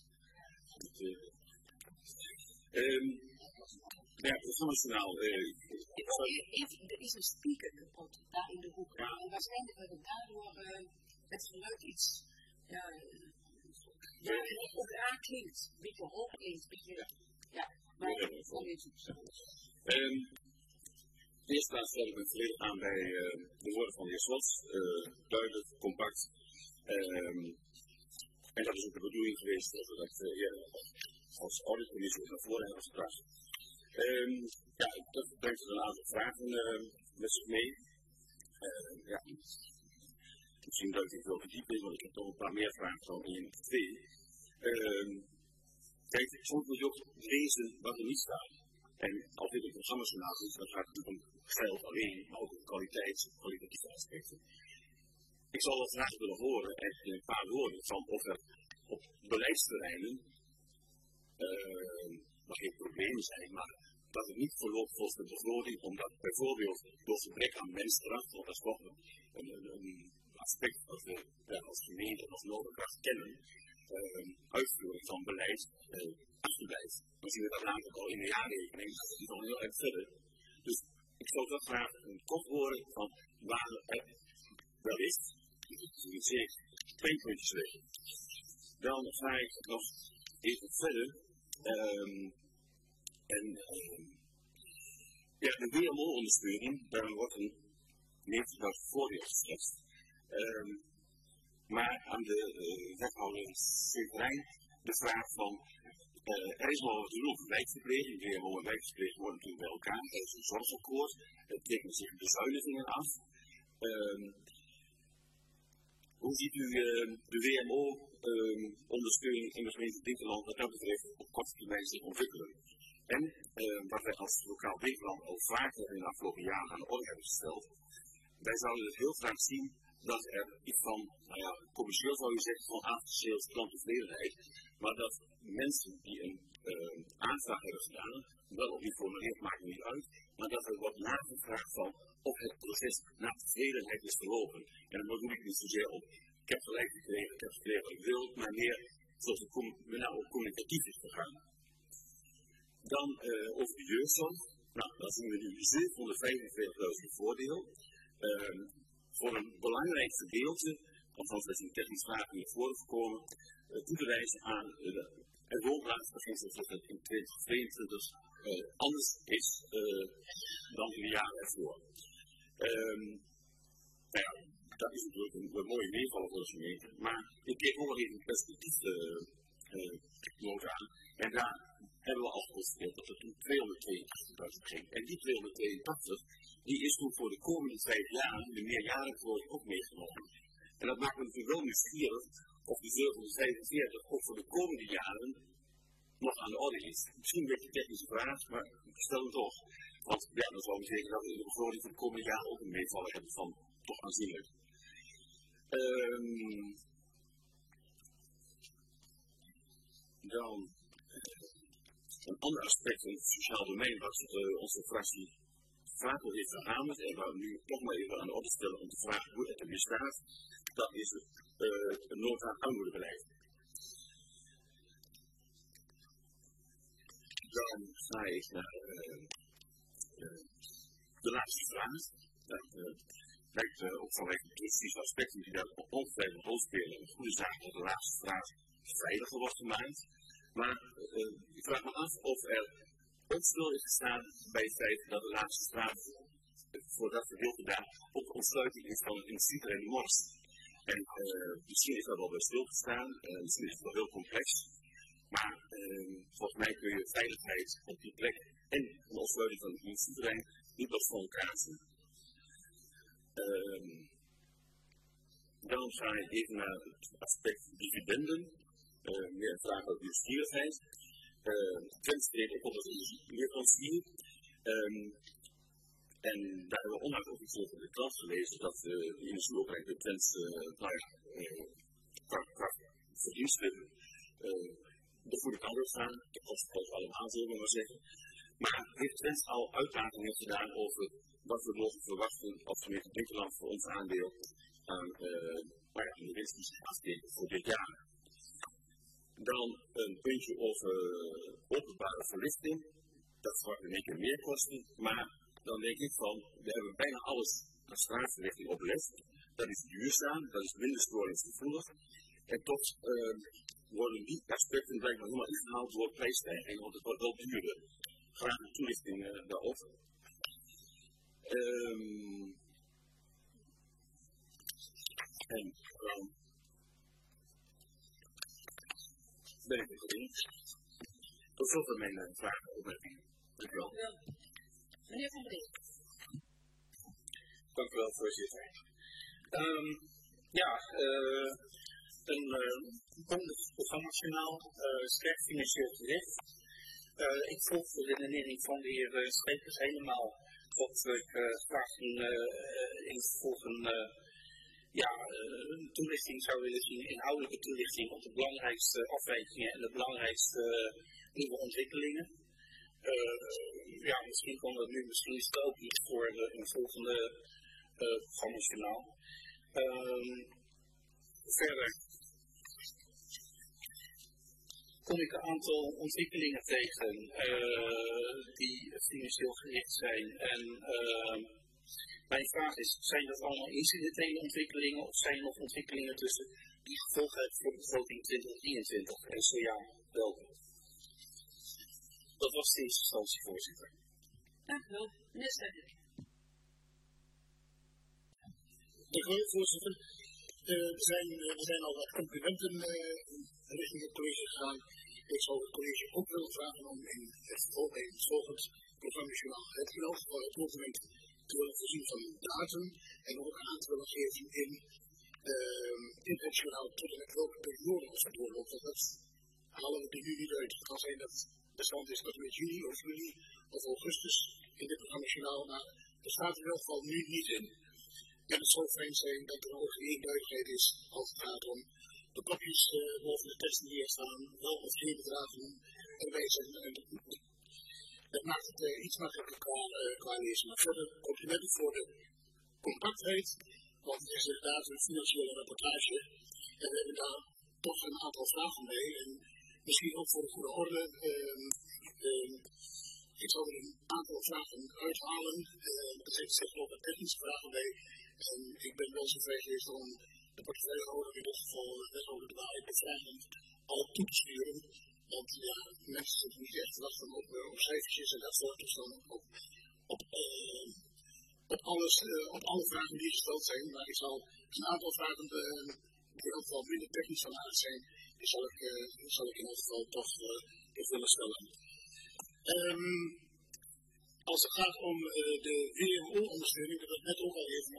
Ja, het programmajournaal. Er is een speaker kapot daar in de hoek. Ja. En waarschijnlijk dat het daardoor het geluid iets ook raar klinkt. Een beetje hoog klinkt. Ja, maar dat is het zo. In de eerste plaats sluit ik me volledig aan bij de woorden van de heer Slot. Duidelijk, compact. En dat is ook de bedoeling geweest dat we dat als auditcommissie naar voren hebben gebracht. Ja, dat brengt er een aantal vragen met zich mee. Ja, misschien dat ik wel diep in, want ik heb toch een paar meer vragen dan 1 of 2. Kijk, soms moet je ook lezen wat er niet staat. En als dit een programmajournaal is, dan gaat het om geld alleen, maar ook om kwalitatieve aspecten. Ik zal wel graag willen horen, en in een paar woorden, van of er op beleidsterreinen nog geen problemen zijn, maar dat het niet verloopt volgens de begroting, omdat bijvoorbeeld door gebrek aan menskracht, want dat is toch een aspect dat we als gemeente nog nodig kennen, uitvoering van beleid achterblijft. Dan zien we dat namelijk al in de jaarrekening, dat is nog heel erg verder. Dus ik zou toch graag een kort horen van waar het wel is. Dus ik zie 2 puntjes weg. Dan ga ik nog even verder. De WMO-ondersteuning, daar wordt een nevenbouw voordeel geschetst. Maar aan de wethouder Severijn de vraag van, er is al wat te doen over wijkverpleging. WMO en wijkverpleging worden natuurlijk bij elkaar. Er is een zorgakkoord, er tekenen zich bezuinigingen af. Hoe ziet u de WMO-ondersteuning in de gemeente Dinkeland wat dat betreft op korte termijn zich ontwikkelen? En wat wij als lokaal Dinkeland al vaker in de afgelopen jaren aan de orde hebben gesteld, wij zouden het heel graag zien dat er iets van, commercieel zou je zeggen, van afgesales klanttevredenheid, maar dat mensen die een aanvraag hebben gedaan, wel op die formulier maakt het niet uit, maar dat er wordt nagevraagd van of het proces naar tevredenheid is verlopen. En dan bedoel ik niet zozeer op, ik heb gelijk gekregen, ik heb gekregen wat ik wil, maar meer zoals het ook communicatief is gegaan. Dan over de jeugdzorg. Nou, dan zien we nu 745.000 voordeel. Voor een belangrijk gedeelte, althans dat is een technisch vraag die naar voren gekomen, toe te wijzen aan het woonplaatsbeginsel dat het in 2022 anders is dan in de jaren ervoor. Dat is natuurlijk een mooie meeval voor de gemeente, maar ik keek ook nog even een perspectief aan en daar hebben we al geconstateerd dat er toen 282.000 ging. En die 282, die is toen voor de komende 5 jaar, de meerjarenverordening, ook meegenomen. En dat maakt me natuurlijk wel nieuwsgierig of die 745 ook voor de komende jaren nog aan de orde is. Misschien een beetje een technische vraag, maar ik stel hem toch. Want ja, dan zou ik zeggen dat we in de begroting voor de komende jaren ook een meevallen hebben van toch aanzienlijk. Dan een ander aspect in het sociaal domein wat onze fractie vaak al heeft verhamerd en waar we nu toch maar even aan de orde stellen om te vragen hoe het ermee staat, dat is het nood aan armoedebeleid. Dan ga ik naar de laatste vraag. Dat lijkt ook vanwege de toeristische aspecten die daar ongetwijfeld een rol spelen een goede zaak dat de laatste vraag veiliger wordt gemaakt. Maar ik vraag me af of er ook stil is gestaan bij het feit dat de laatste straat voor dat gedeelte daar ook de ontsluiting is van het industrieterrein Mors. En misschien is dat wel bij stilgestaan, misschien is het wel heel complex, maar volgens mij kun je veiligheid op die plek en de ontsluiting van het industrieterrein niet los van elkaar zien. Dan ga ik even naar het aspect dividenden. Meer een vraag over nieuwsgierigheid. Twente treedt op als een leverancier. En daar hebben we onlangs ook iets over de krant gelezen dat de industrieopbrengst de Twente qua verdiensten de goede kant op gaan. Dat kost het allemaal, zullen we maar zeggen. Maar heeft Twente al uitlatingen gedaan over wat we mogen verwachten als gemeente Dinkeland voor ons aandeel aan de winst die zich afsteken voor dit jaar? Dan een puntje over openbare verlichting. Dat wordt in één keer meer kosten, maar dan denk ik van, we hebben bijna alles aan straatverlichting opgelegd. Dat is duurzaam, dat is minder storingsgevoelig. En toch worden die aspecten blijkbaar helemaal ingehaald door prijsstijging, want het wordt wel duurder. Graag een toelichting daarop. Ben ik er gediend. Tot zover mijn vragen en opmerkingen. Dank u wel. Meneer Van Bree. Dank u wel, voorzitter. Een programmajournaal, sterk financieel gericht. Ik volg de redenering van de heer Schepers helemaal, wat ik graag in het volgende een toelichting zou willen zien, inhoudelijke toelichting op de belangrijkste afwijkingen en de belangrijkste nieuwe ontwikkelingen. Misschien kan dat nu, misschien is het ook iets voor een volgende programmajournaal. Verder kom ik een aantal ontwikkelingen tegen die financieel gericht zijn. En mijn vraag is, zijn dat allemaal incidentele ontwikkelingen of zijn er nog ontwikkelingen tussen die gevolgen heeft voor de begroting 2023 en zo ja, welke? Dat was de eerste instantie, voorzitter. Dank u wel. Meneer Sterk. Dank u wel, voorzitter. Er zijn al wat complimenten richting het college gegaan. Ik zou het college ook willen vragen om in het volgend programmajournaal het document te willen voorzien van datum en ook aan te willen geven in het journaal tot en met welke periode ons het doorloopt. Want dat halen we er nu niet uit. Het kan zijn dat de stand is tot met juni of juli of augustus in dit programmajournaal, maar er staat in elk geval nu niet in. En het zou fijn zijn dat er ook geen duidelijkheid is als het gaat om de kopjes boven de teksten die er staan, wel of geen bedragen erbij zijn. Dat maakt het iets makkelijker qua lezen. Maar verder complimenten voor de compactheid, want het is inderdaad een financiële rapportage. En we hebben daar toch een aantal vragen bij. En misschien ook voor de goede orde. Ik zal er een aantal vragen uithalen. Er zitten ook wat technische vragen bij. En ik ben wel zo vrij geweest om de portefeuillehouder, in dit geval wethouder de Waai, de vragen al toe te sturen. Want ja, mensen zitten niet echt wachten op cijfertjes en dat soort dus dan op alle vragen die gesteld zijn. Maar ik zal een aantal vragen die in elk geval minder technisch van aard zijn, die zal ik in elk geval toch willen stellen. Als het gaat om de WMO-ondersteuning, daar hebben we het net ook al even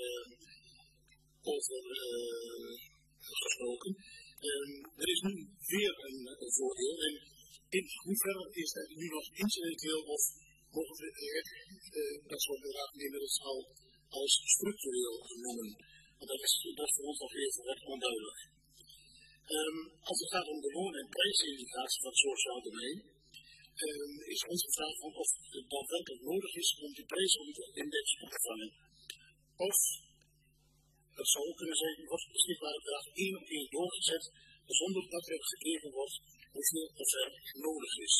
over gesproken. Er is nu weer een voordeel. En in hoeverre is dat nu nog incidenteel of mogen we dat soort bedragen inmiddels al als structureel noemen? Want dat is voor ons nog even wat onduidelijk. Als het gaat om de loon- en prijsindicatie van het sociaal domein, is onze vraag van of het daadwerkelijk nodig is om die prijsindex op te vangen. Of het zou ook kunnen zijn, wordt het beschikbare bedrag 1 op 1 doorgezet, zonder dat er gekeken wordt hoeveel er nodig is.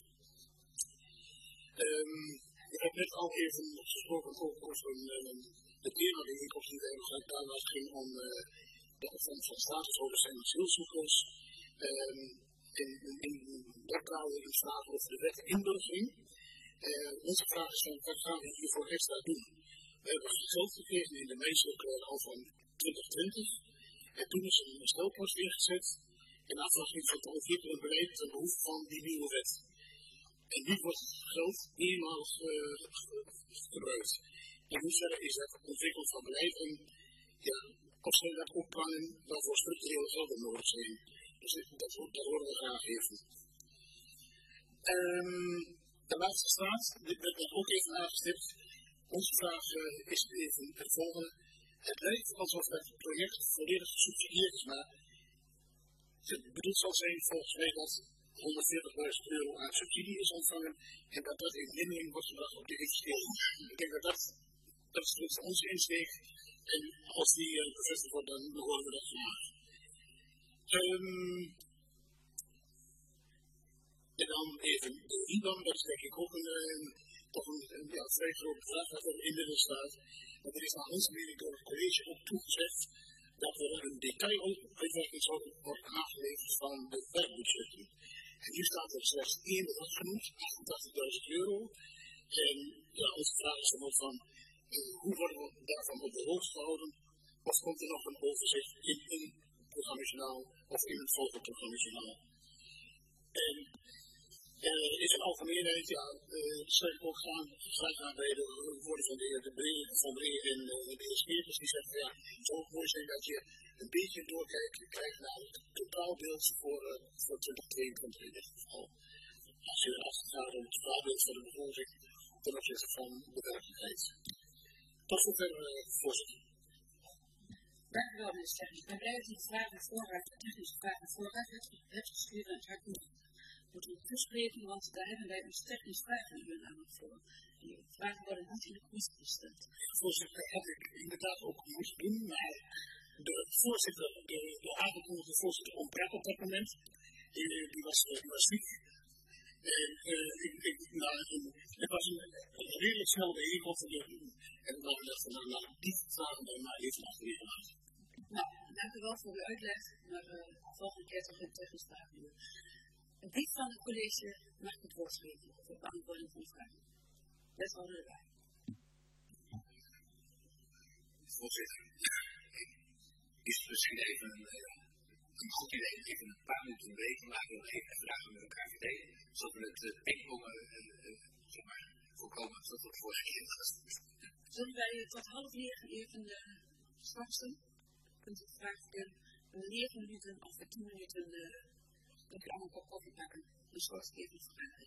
Ik heb net al even gesproken over het thema die ik op die eigenlijk daar was, ging om de opvang van statushouders en asielzoekers. In dat kader is vraag over de wet inburgering. Onze vraag is van, wat gaan we hiervoor extra doen? We hebben geld gekregen in de meicirculaire al van 2020. En toen is een stelpost weergezet in afwachting van het ontwikkelend beleid ten behoeve van die nieuwe wet. En nu wordt het geld eenmaal gebruikt. En hoe verder is dat ontwikkeld van beleid en ja, of zijn dat ook plannen waarvoor structurele gelden nodig zijn? Dus dat horen we graag even. De laatste staat, dit werd ook even aangestipt. Onze vraag is even het volgende. Het lijkt alsof het project volledig gesubsidieerd is, maar het bedoeld zal zijn volgens mij dat 140.000 euro aan subsidie is ontvangen en dat dat in mindering wordt gebracht op de investering. Ik denk dat is onze insteek en als die bevestigd wordt, dan horen we dat graag. En dan even de IBAN, dat is denk ik ook toch een vrij grote vraag wat er inmiddels staat. Want er is naar onze mening door het college ook toegezegd dat er een detailuitwerking zou worden aangeleverd van de werkbudgetten. En nu staat er slechts één bedrag genoemd, 88.000 euro. En ja, onze vraag is dan ook van, hoe worden we daarvan op de hoogte gehouden? Of komt er nog een overzicht in een programmajournaal of in het volgende programmajournaal? En is in algemeenheid, ja, sluit ik ook graag aan bij de woorden van de heer De Bree en de heer Speerders, die zeggen, ja, het zou ook mooi zijn dat je een beetje een doorkijk krijgt naar het totaalbeeld voor 2022 in dit geval. Als het gaat om het totaalbeeld van de bevolking ten opzichte van de werkelijkheid. Tot zover, voorzitter. Dank u wel, meneer Sterk. Ik ben blij dat u de vragen vooruit, de technische vragen vooruit hebt gestuurd en het hart moet u toespreken, want daar hebben wij ons technische vragen in namelijk voor. Die vragen worden niet in de commissie gesteld. Voorzitter, dat had ik inderdaad ook moeten doen, maar de voorzitter, de aangekondigde voorzitter ontbrak op dat moment. Die was ziek. En het was een redelijk snelle bijeenkomst en we waren dat van die vragen dan maar even achterwege laten. Nou, dank u wel voor uw uitleg, maar volgende keer toch een tegenspraak nu. Wie van het college mag het woord geven voor beantwoording van de vraag? Wethouder erbij. Voorzitter, is het misschien even een goed idee, even een paar minuten weten, maar we even vragen met elkaar verdelen, zodat we het pingpongen, zeg maar, voorkomen tot het vorige keer was. Zullen wij tot 8:30 even starten? Kunt u de vraag stellen? 9 minuten of 10 minuten kunt u allemaal een kop koffie pakken. Dus zoals ik even vragen.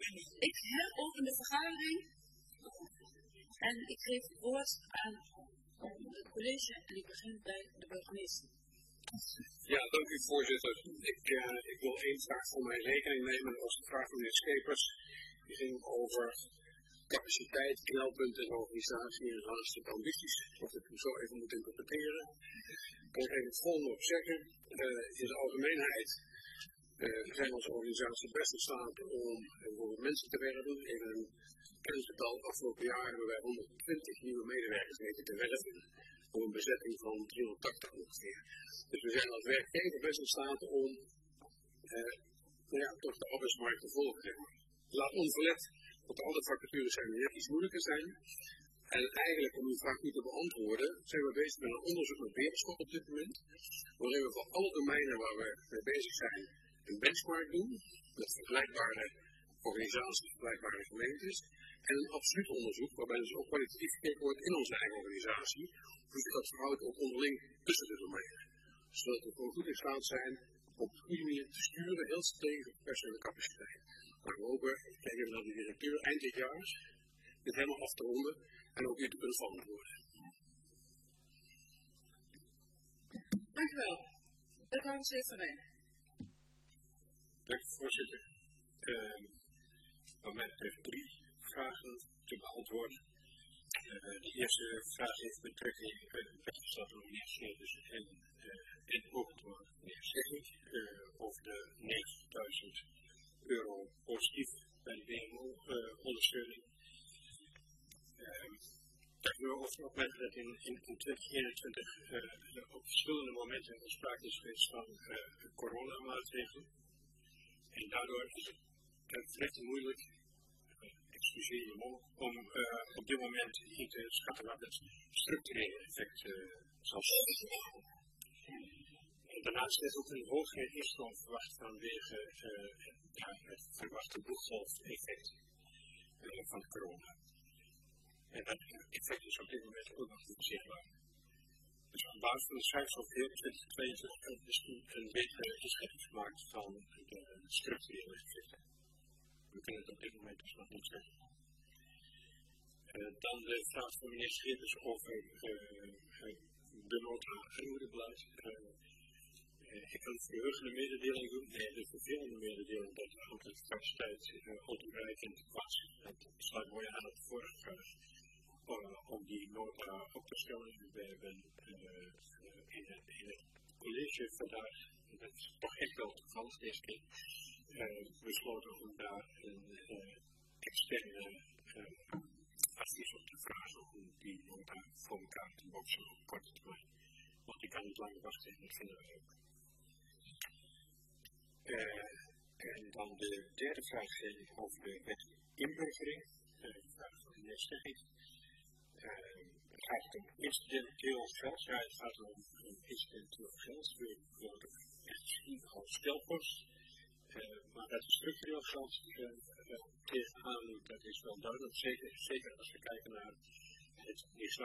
Ik heropen de vergadering en ik geef het woord aan het college en ik begin bij de burgemeester. Ja, dank u voorzitter. Ik wil één vraag voor mijn rekening nemen. Dat was de vraag van de heer Schepers. Die ging over capaciteit, knelpunt en organisatie en hartstikke ambities. Wat ik zo even moet interpreteren. Ik kan er even het volgende op zeggen. In de algemeenheid zijn onze organisatie best in staat om bijvoorbeeld mensen te werven. In een kennisgetal afgelopen jaar hebben wij 120 nieuwe medewerkers weten te werven. Voor een bezetting van 380 ongeveer. Dus we zijn als werkgever best in staat om toch de arbeidsmarkt te volgen. Laat onverlet dat alle vacatures zijn net iets moeilijker zijn. En eigenlijk, om uw vraag niet te beantwoorden, zijn we bezig met een onderzoek naar beheerschap op dit moment. Waarin we voor alle domeinen waar we mee bezig zijn een benchmark doen. Met vergelijkbare organisaties, vergelijkbare gemeentes. En een absoluut onderzoek waarbij dus ook kwalitatief gekeken wordt in onze eigen organisatie. Hoe zich dat verhoudt ook onderling tussen de domeinen. Zodat we gewoon goed in staat zijn op een goede manier te sturen, heel strategisch op personele capaciteit. Maar we hopen, kijken we naar de directeur, eind dit jaar dit helemaal af te ronden en ook weer te kunnen verantwoorden. Dank u wel. Burgemeester Van Rijn. Dank u voorzitter. Wat mij betreft 3 vragen te beantwoorden. De eerste vraag heeft betrekking bij de wetgesteld door meneer Schepers en ook door meneer Segnik over de €90.000 positief bij de WMO-ondersteuning. Ik wil ook opmerken dat in 2021 op verschillende momenten er sprake is geweest van coronamaatregelen. En daardoor is het vrij moeilijk, excuseer me om op dit moment niet te schatten wat het structurele effect zal zijn. Daarnaast is ook een hogere instroom verwacht vanwege het verwachte boeggolf-effect van corona. En dat effect is op dit moment ook nog niet zichtbaar. Dus op basis van de cijfers over heel 2022 is een betere inschatting gemaakt van de structurele effecten. We kunnen het op dit moment dus nog niet zeggen. Dan de vraag van meneer Schepers over de nota armoedebeleid. Ik kan een verheugende mededeling doen, de vervelende mededeling dat de ambtelijke capaciteit ontoereikend was. Dat sluit mooi aan op de vorige vraag om die nota op te stellen. We hebben in het college vandaag, dat is toch echt wel toevallig deze keer, besloten om daar een externe advies op te vragen om die nota voor elkaar te boksen op korte termijn. Want die kan niet langer wachten en dat vinden wij ook. En dan de derde vraag over de wet inburgering. De vraag van de meneer Segnik. Gaat het om incidenteel geld? Ja, het gaat om incidenteel geld. We willen het echt zien als stelpost. Maar dat is structureel geld tegenaan, dat is wel duidelijk. Zeker als we kijken naar het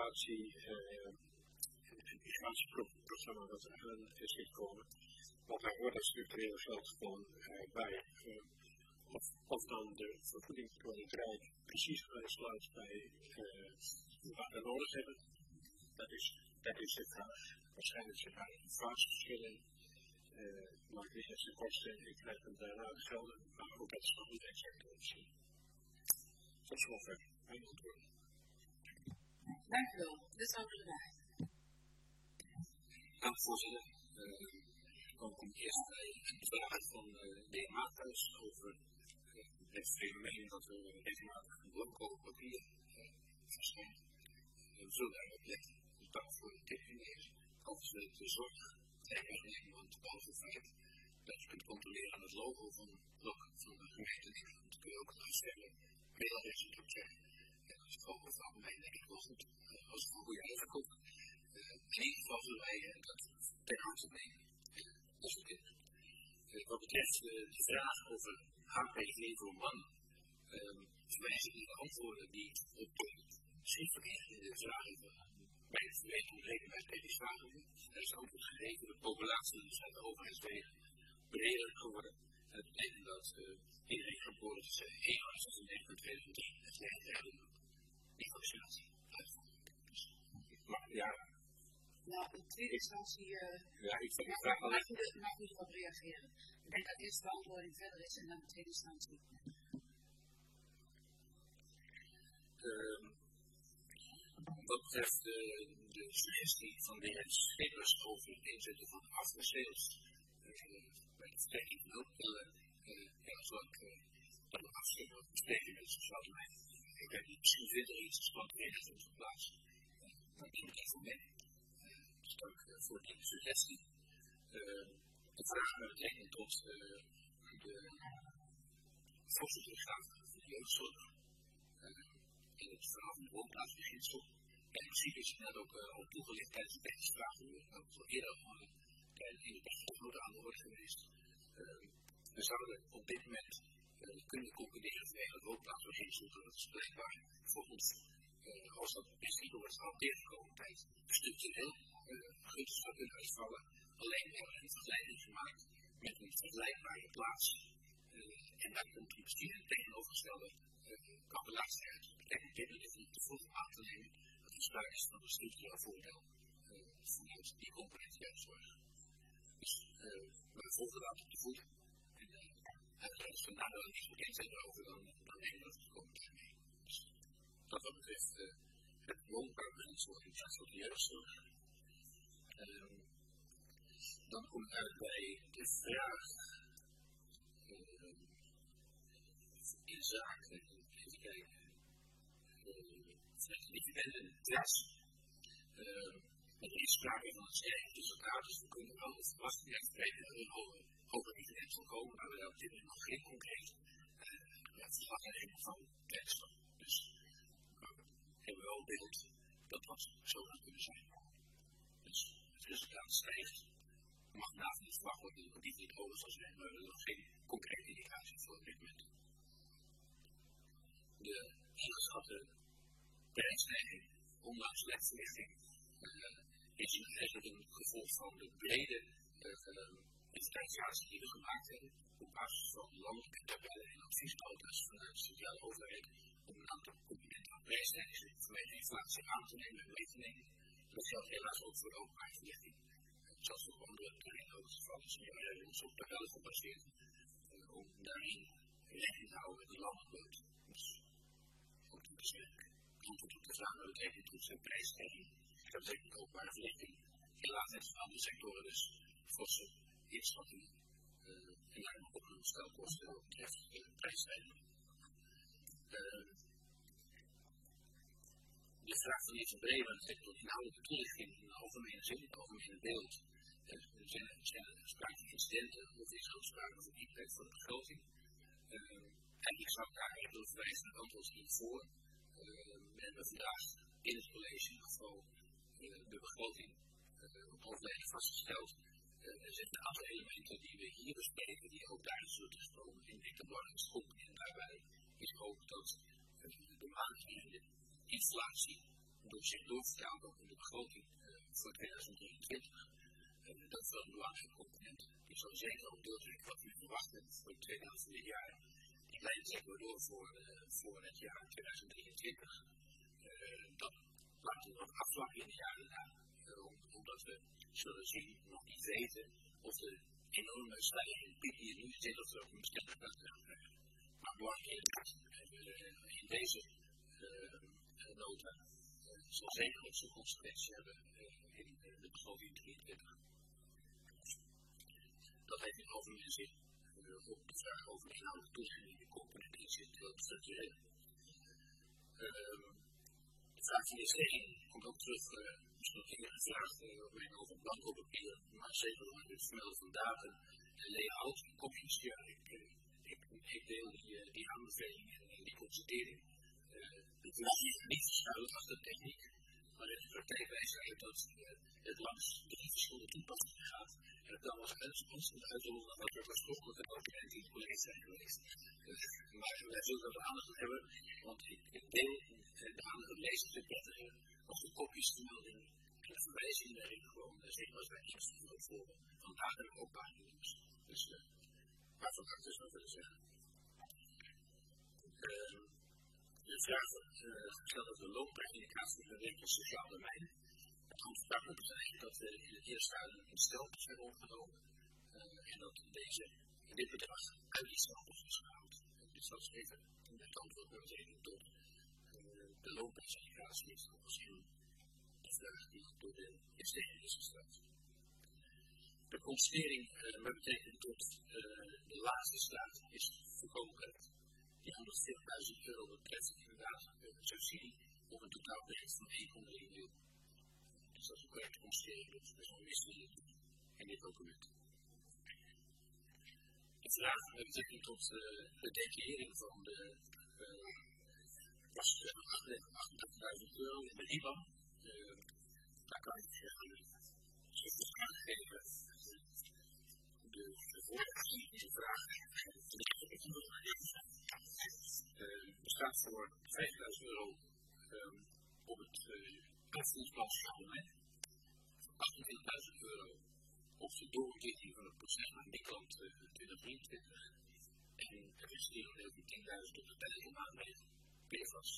migratieprogramma dat er aan is gekomen. Want daar hoort dat structureel geld gewoon bij. Of dan de vergoeding door het Rijk precies aansluit bij wat we nodig hebben. Dat is de vraag. Waarschijnlijk zit daar een faseverschil in. Maar wie heeft zijn kosten en krijgt hem daarna de gelden. Maar ook dat is nog niet exact te zien. Tot zover mijn antwoord. Dank u wel. Dit zou ik erbij. Dank voorzitter. Dan komt eerst bij de vraag van de heer Maathuis over het fenomeen dat we regelmatig een blanco papier verschijnt. We zullen daarop letten. Dus dank voor de tip is als we de zorg nemen, want behalve het feit dat je kunt controleren aan het logo van de gemeente Nederland, kun je ook uitstellen mailadressen op zeggen. Dat is gewoon over het algemeen denk ik wel goed als het van goede uitkomt. In ieder geval zullen wij dat ten harte nemen. Dat is ook dit. Wat betreft de vraag over HPV voor man, verwijs ik naar de antwoorden die op schriftelijk in de vragen bij het verweten bij Peter Vragen. Er is antwoord gegeven, de populatie zijn de overheidswegen breder geworden. Dat betekent dat iedereen geboren tussen 1 maart 2009 en 2003 het hele die vaccinatie uitvoert. Maar ja. Nou, in tweede instantie mag u erop reageren. Ik denk dat eerst beantwoording verder is en dan in tweede instantie. Wat betreft de suggestie van de heer Schippers over het inzetten van after-sales bij de vertrekking van hulpmiddelen, zal ik dat nog afspreken wat bespreken met de sociale lijn. Ik weet niet, misschien vindt er iets wat ergens op zijn plaats. Maar ik denk voor mij. Dus dank voor die suggestie. De vraag met betrekking tot de voorzitterschap van de jeugdzorg in het verhaal van de woonplaatsbeginsel. En misschien is het net ook al toegelicht tijdens de technische vragenuur, maar ook al eerder in de technische noten aan de orde geweest. We zouden op dit moment kunnen concluderen vanwege het woonplaatsbeginsel dat het blijkbaar voor ons, als dat misschien door het gehanteerd de komende tijd, structureel gunstig zou kunnen uitvallen. Alleen hebben we een vergelijking gemaakt met een vergelijkbare plaats. En daar komt misschien een tegenovergestelde calculatie uit. Dat betekent binnen de vroeg aan te nemen dat er sprake is van een structureel voordeel vanuit die component jeugdzorg. Dus we volgen dat op de voet. En als we nader niet bekend zijn daarover, dan nemen we dat de komende tijd mee. Dus dat wat betreft het woonplaatsbeginsel in plaats van de jeugdzorg. Dan kom ik uit bij de vraag in zaken, even kijken, dividendentrust. Er is sprake van een sterk resultaat, dus we kunnen wel de verwachting uitspreken dat er een hoger dividend zal komen, maar we hebben op dit moment nog geen concreet verslaglegging van tekst. Dus hebben we wel beeld dat dat zo zou kunnen zijn. Dus het resultaat stijgt. Mag naast niet verwacht worden dat het niet niet hoger zal zijn, maar we hebben nog geen concrete indicatie voor op dit moment. De ingeschatte prijsstijging, ondanks lijstverlichting, is een gevolg van de brede inventarisatie die we gemaakt hebben op basis van landelijke tabellen en adviesnota's vanuit de centrale overheid om een aantal componenten aan prijsstijging vanwege inflatie aan te nemen en mee te nemen. Dat geldt helaas ook voor de openbare verlichting. Zoals we op andere terreinen ook het geval is, we hebben ons op tabellen gebaseerd om daarin rekening te houden met de landbouw. Dus ook de antwoord op de vraag wat betekent toetsen prijsstijging. Dat betekent openbare verlichting. Helaas net van andere sectoren dus forse inschattingen en daarom ook een stelkosten wat betreft prijsstijging. De vraag van de heer Van Bremen betreft tot inhoudelijke toelichting in de algemene zin, het algemene beeld. Zijn er sprake van incidenten of is er sprake van impact van de begroting? En ik zou daar even willen verwijzen naar het antwoord hiervoor. We hebben vandaag in het college in ieder geval de begroting op hoofdlijnen vastgesteld. Er zijn een aantal elementen die we hier bespreken, die ook daar zullen terugkomen in de belangrijkste groep. En daarbij is ook dat de maatregelen inflatie door zich doorvertaald ook in de begroting voor 2023. Dat is wel een belangrijke component. Die zal zeker ook doortrekken wat we verwachten voor de tweede helft van dit jaar. Die lijn trekken we door voor het jaar 2023. Dat laten we nog afvlakken in de jaren daarna. Omdat we zullen zien, nog niet weten of de enorme stijging piek hier nu zit of er ook een bestendig kan krijgen. Maar belangrijk in deze nota zal zeker ook zijn consequentie hebben in de begroting 23. Dat heeft in algemene zin op de vraag over de inhoudelijke toelichting in de component in zit heel structureel. De vraag van de heer komt ook terug, misschien nog eerder gevraagd over blanco papier, maar zeker over het vermelden van datum en layout en kopjes. Ja, ik deel die aanbeveling en die constatering. Het is niet verschuilen achter de techniek, maar in de praktijk wijst eigenlijk dat het langs 3 verschillende toepassingen gaat. En dat kan wel eens ontzettend uitrollen dat we oorspronkelijk een document in het college zijn geweest. Maar wij zullen er aandacht aan hebben, want ik deel de aandacht aan lezen te prettiger als de kopjesvermelding en de verwijzing daarin gewoon zichtbaar zijn voor vandaag en ook pagina's. Dus Waarvan kan ik dus wel willen zeggen? De vraag gesteld over de loonprijsindicatie van de sociaal domein. Het antwoord daarop is eigenlijk dat in het eerste stadium een steltjes werden opgenomen en dat dit bedrag uit die steltjes is gehaald. Dit zal even het antwoord met betrekking tot de loonprijsindicatie is volgens de vraag die door de instelling is gesteld. De constatering met betrekking tot de laatste staat is volkomen correct. Die 140.000 euro betreft inderdaad een subsidie op een totaalbedrag van 1,1 miljoen. Dus dat is een correcte constatering, dus er is een misleiding in dit document. De vraag met betrekking tot de declarering van de was 88.000 euro in de IBAN. Daar kan ik schriftelijk aangeven de voorbereiding in de vraag. Bestaat voor 5.000 euro op het afvoersplan Schalmen, 28.000 euro op de doorlichting van het proces naar Nederland 2023 en er is hier nog even 10.000 op de telecommaanregel PFAS.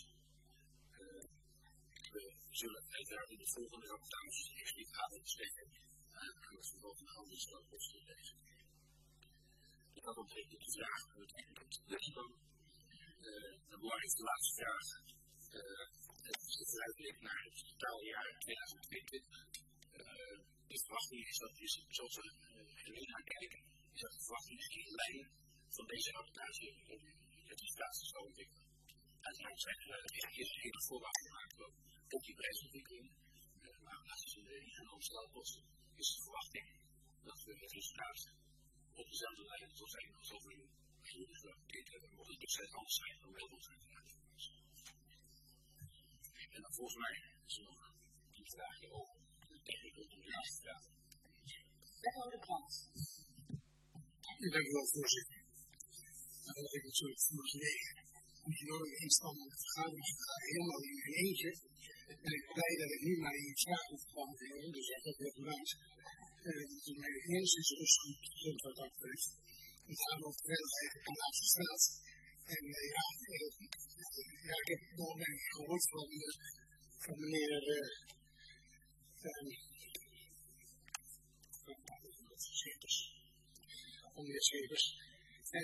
We zullen uiteraard in de volgende rapportages expliciet aanspreken aan het geval van de handelsslagkosten deze. Ik had ook even de vraag met de IBAN. De belangrijkste laatste vraag is de vooruitblik naar het totaaljaar 2022. De verwachting is dat, zoals we er nu naar kijken, is dat de verwachting in lijn van deze rapportage het resultaat zal ontwikkelen. Uiteraard zijn er eerst hele voorwaarden gemaakt op die prijsontwikkeling, maar aangezien de ingenomen slagkosten is de verwachting dat we het resultaat op dezelfde lijn zal zijn als over een mocht het beslist anders zijn dan wel ons uiteraard. En dan volgens mij is er nog een vraagje over de technical en de laatste vraag. Wethouder Krant. Dank u wel, voorzitter. Dat ik natuurlijk vorige week die enorme instandende vergadering helemaal in mijn eentje. Ben ik blij dat ik nu maar in het vraag hoef te beantwoorden, dus dat heb ik bedankt. Dat is mijn enigszins rustpunt wat dat betreft. Het gaat over veiligheid op de laatste straat. En ik heb nog een gehoord van meneer Schepers. En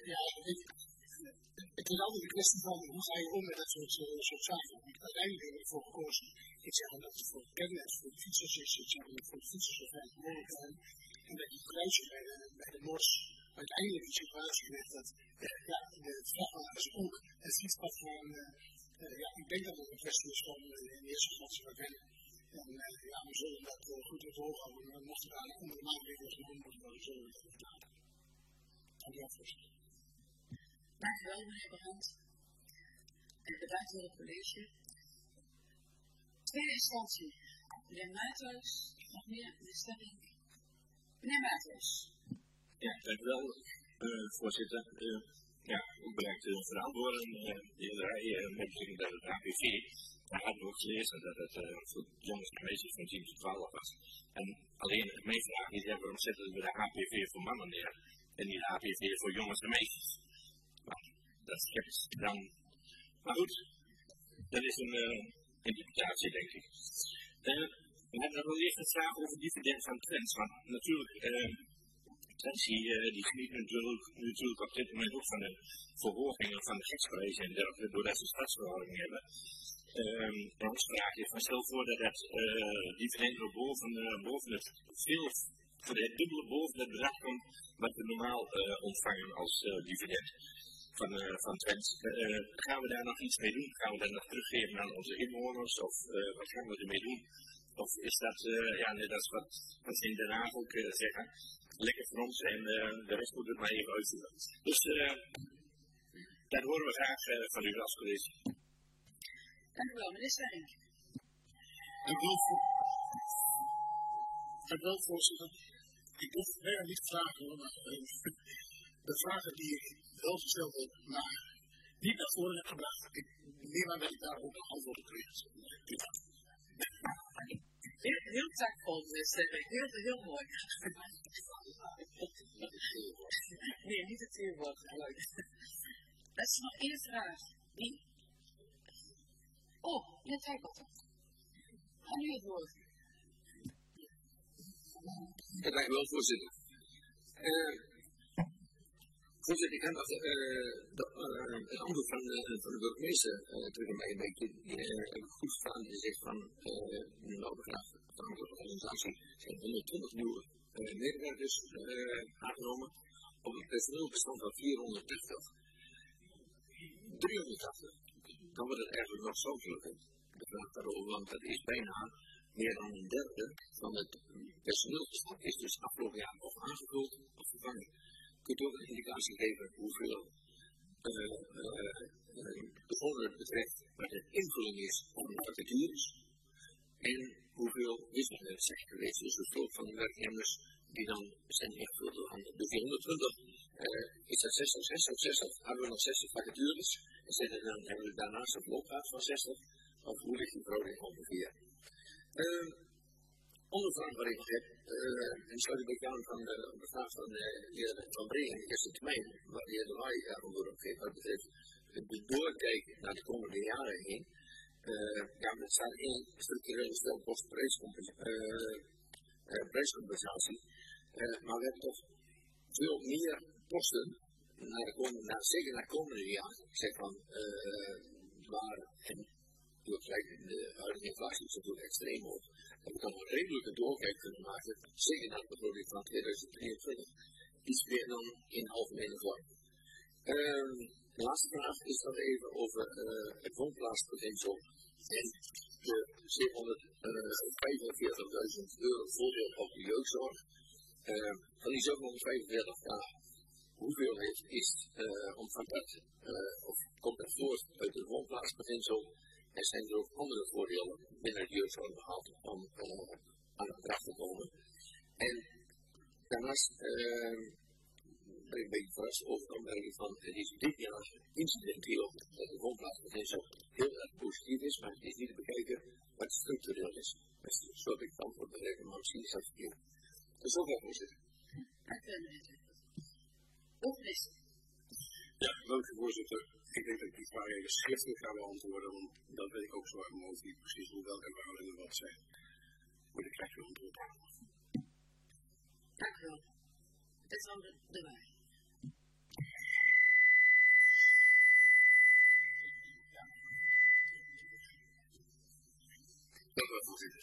het is altijd een kwestie van hoe ga je om met dat soort zaken. Uiteindelijk hebben we ervoor gekozen. Ik zeg dat het voor het kennis, voor de fietsers is. Ik zeg dat het voor de fietsers zo veilig mogelijk zijn. En dat die kruisje bij de Mors uiteindelijk een situatie heeft dat de vrachtwagens ook het fietspad gaan. Ik denk dat het een kwestie is van in eerste instantie verkennen. En we zullen dat goed in het oog houden. Maar mochten we daar andere maatregelen genomen worden, dan zullen we dat gedaan. Dank u wel, voorzitter. Dank u wel, meneer Brand. En bedankt voor het college. Tweede instantie. Meneer Maathuis. Nog meer in de stemming. Meneer Maathuis. Ja, dank u wel, voorzitter. Ook bedankt voor de antwoorden. De heer Rij met betrekking tot het HPV. Daar hadden we ook gelezen dat het voor jongens en meisjes van 10 tot 12 was. En alleen mijn vraag is, waarom zetten we de HPV voor mannen neer en niet de HPV voor jongens en meisjes? Maar dat is sceptisch dan. Maar goed, dat is een interpretatie, denk ik. We hebben nog wel eerst een vraag over dividend van Twents. Want natuurlijk, Twents die geniet natuurlijk op dit moment ook van de verhogingen van de gidsprijzen en dergelijke, doordat ze stadsverhouding hebben. Ons vraag is, maar stel voor dat het dividend boven het veel, voor het dubbele boven het bedrag komt wat we normaal ontvangen als dividend van Twents. Gaan we daar nog iets mee doen? Gaan we dat nog teruggeven aan onze inwoners? Of wat gaan we ermee doen? Of is dat, net als wat ze in Den Haag ook zeggen, lekker voor ons en de rest moet het maar even uitvoeren. Dus dat horen we graag van u als college. Dank u wel, meneer Sterring. Dank u wel, voorzitter. Ik hoef verder niet te vragen, maar de vragen die ik wel gesteld heb, maar niet naar voren heb gebracht, meer dat ik daar ook een antwoord op kreeg. Heel taakvol, meneer Sterring. Heel mooi. Nee, niet het vuurwoord geluid. Dat is nog één vraag. Die? Oh, je zei wat. Ga nu het woord. Ja, dank u wel, voorzitter. Voorzitter, ik heb het antwoord van de burgemeester terug mij een beetje goed staan. Die zegt van, nou, de vraag van de organisatie zijn 120 nieuwe medewerkers aangenomen op een personeelbestand van 480. 380. Dan wordt het eigenlijk nog zorgelijker. De vraag daarover, want dat is bijna meer dan een derde van het personeelsbestand is dus afgelopen jaar of aangevuld of vervangen. Kunt u ook een indicatie geven hoeveel bijvoorbeeld betreft wat de invulling is van de vacatures en hoeveel wisselingen er zijn geweest. Dus de soort van werknemers die dan zijn ingevuld door handen. Dus die 120 is dat 60, hebben we nog 60 vacatures en dan hebben we daarnaast een loopgraad van 60. Of hoe ligt die verhouding ongeveer? Ondervraag waar ik nog heb, en sluit ik ook aan van de vraag van de heer Van Bree in de eerste termijn, waar de heer De Waai daarover op geeft, wat betreft de doorkijk naar de komende jaren heen. Ja, er staat één structurele stelpost prijscompensatie, maar we hebben toch veel meer posten, zeker naar het komende jaar, zeg van, waar, en de huidige inflatie is natuurlijk extreem hoog. Dat we dan een redelijke doorkijk kunnen maken, zeker naar de begroting van 2023, iets meer dan in algemene vorm. De laatste vraag is dan even over het woonplaatsbeginsel en de 745.000 euro voordeel op de jeugdzorg. Van die 745k, hoeveel is omvangt of komt dat voort uit het woonplaatsbeginsel? Er zijn er ook andere voordelen binnen de jeugdzorg behaald om aan het bedrag te komen. En daarnaast ben ik een beetje verrast over de opmerking van het is dit jaar incidenteel dat de woonplaatsbeginsel heel erg positief is, maar het is niet te bekijken wat structureel is. Dus zo heb ik het antwoord berekend, maar misschien is dat verkeerd. Dus zo ver, voorzitter. Dank u, meneer. Overlist. Ja, dank u, voorzitter. Ik denk dat ik die vraag even schriftelijk ga beantwoorden, want dat weet ik ook zo uit mijn hoofd niet precies hoe welke verhoudingen wat zijn. Maar ik krijg u antwoord. Dank u wel. Het is dan de Waai. Dank u wel, voorzitter.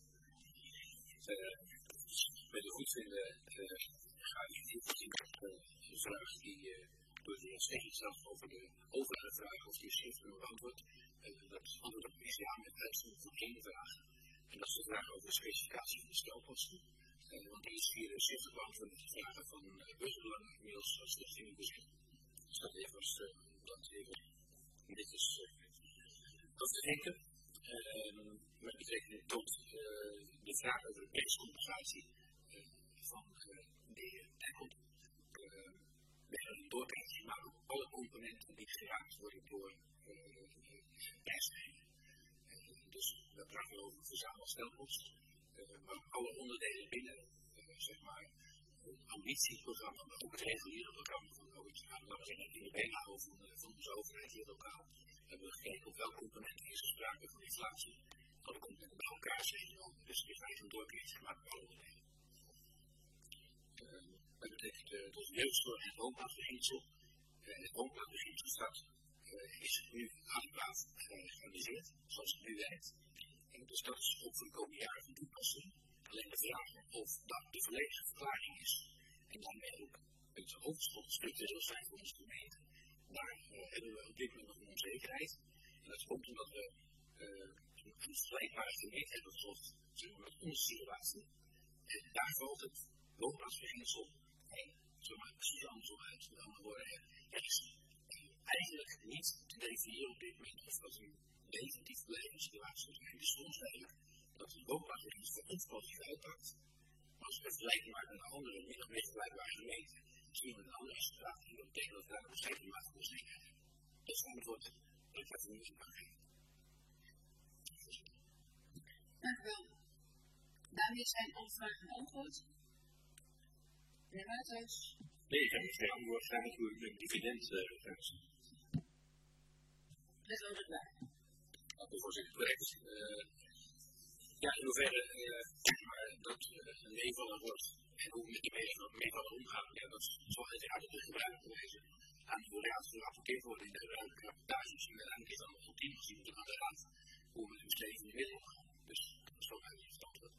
Met de goedvinden ga ik niet zien op de vraag die door de heer Steegjes zelf over de overige vraag of die schriftelijk beantwoord. Dat antwoord op is ja met uitzondering van één vraag. En dat is de vraag over de specificatie van de stelposten. Want die is via de schriftelijk beantwoord met de vragen van Busbelang inmiddels als de stichting bezit. Dus dat even als dat even netjes af te denken. Met betrekking tot de vraag over de prijscompensatie van de heer Dijkhoff. We gaan een doorkijkje maken op alle componenten die geraakt worden door prijsstijging. Dus we praten over verzamelstelpost, maar ook alle onderdelen binnen, zeg maar, het ambitieprogramma, maar ook het reguliere programma van de OIT. Laten we in de bijlage van onze overheid hier lokaal hebben we gekeken op welke componenten is er sprake van inflatie. Alle componenten bij elkaar zijn genomen, dus er is eigenlijk een doorkijkje gemaakt op alle onderdelen. Dat betekent dat de jeugdzorg en het woonplaatsbeginsel. Het woonplaatsbeginsel is nu adequaat gerealiseerd, zoals het nu werkt. En dus dat is ook voor de komende jaren van toepassing. Alleen de vraag of dat de volledige verklaring is en daarmee ook het hoofdstuk structureel zijn voor onze gemeente. Daar hebben we op dit moment nog een onzekerheid. En dat komt omdat we een vergelijkbare gemeente hebben gezocht, zeg maar, met onze situatie. En daar valt het woonplaatsbeginsel precies andersom uit. Met andere woorden, er is eigenlijk niet te definiëren op dit moment of dat een definitief blijvende situatie is. Het is ons duidelijk dat het woonplaatsbeginsel voor ons positief uitpakt. Maar als we het vergelijken maken met een andere, min of meer vergelijkbare gemeente, zien we een andere situatie. En dat betekent dat we daar nog steeds een mate van onzekerheid hebben. Dat is het antwoord dat ik even niet kan geven. Dank u wel. Daarmee zijn alle vragen beantwoord. Meneer thuis? Nee, ik heb geen antwoord waarschijnlijk hoe ik een dividend thuis. Dat is ook waar. Voorzitter, correct. Ja, in hoeverre dat een meevaller wordt en hoe we met die meevaller omgaan, ja, dat zal uiteraard op de gebruiker wezen. Aan de raad gerapporteerd worden in de ruimte rapportages. En uiteindelijk is dat nog ultiem gezien aan de raad hoe we met de besteding in de middel omgaan. Dus dat is ook eigenlijk het antwoord.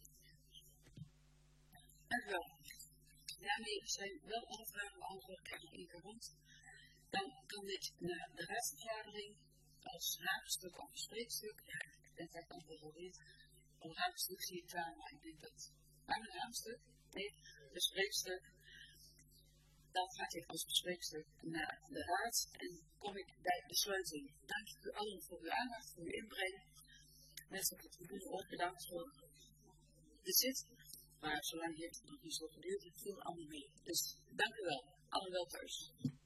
Dank u wel. Daarmee zijn wel alle vragen beantwoord en nog één keer rond. Dan kan dit naar de raadsvergadering als raadstuk of spreekstuk. Ja, ik ben het antwoord alweer. Een raadstuk zie ik daar, maar ik denk dat. Maar een raadstuk? Nee, een spreekstuk. Dan ga ik als spreekstuk naar de raad en kom ik bij de sluiting. Dank u allen voor uw aandacht, voor uw inbreng. Mensen op het tribune ook bedankt voor de zit. Maar zolang heeft het nog niet zo geduurd, het viel allemaal mee. Dus dank u wel. Allen wel thuis.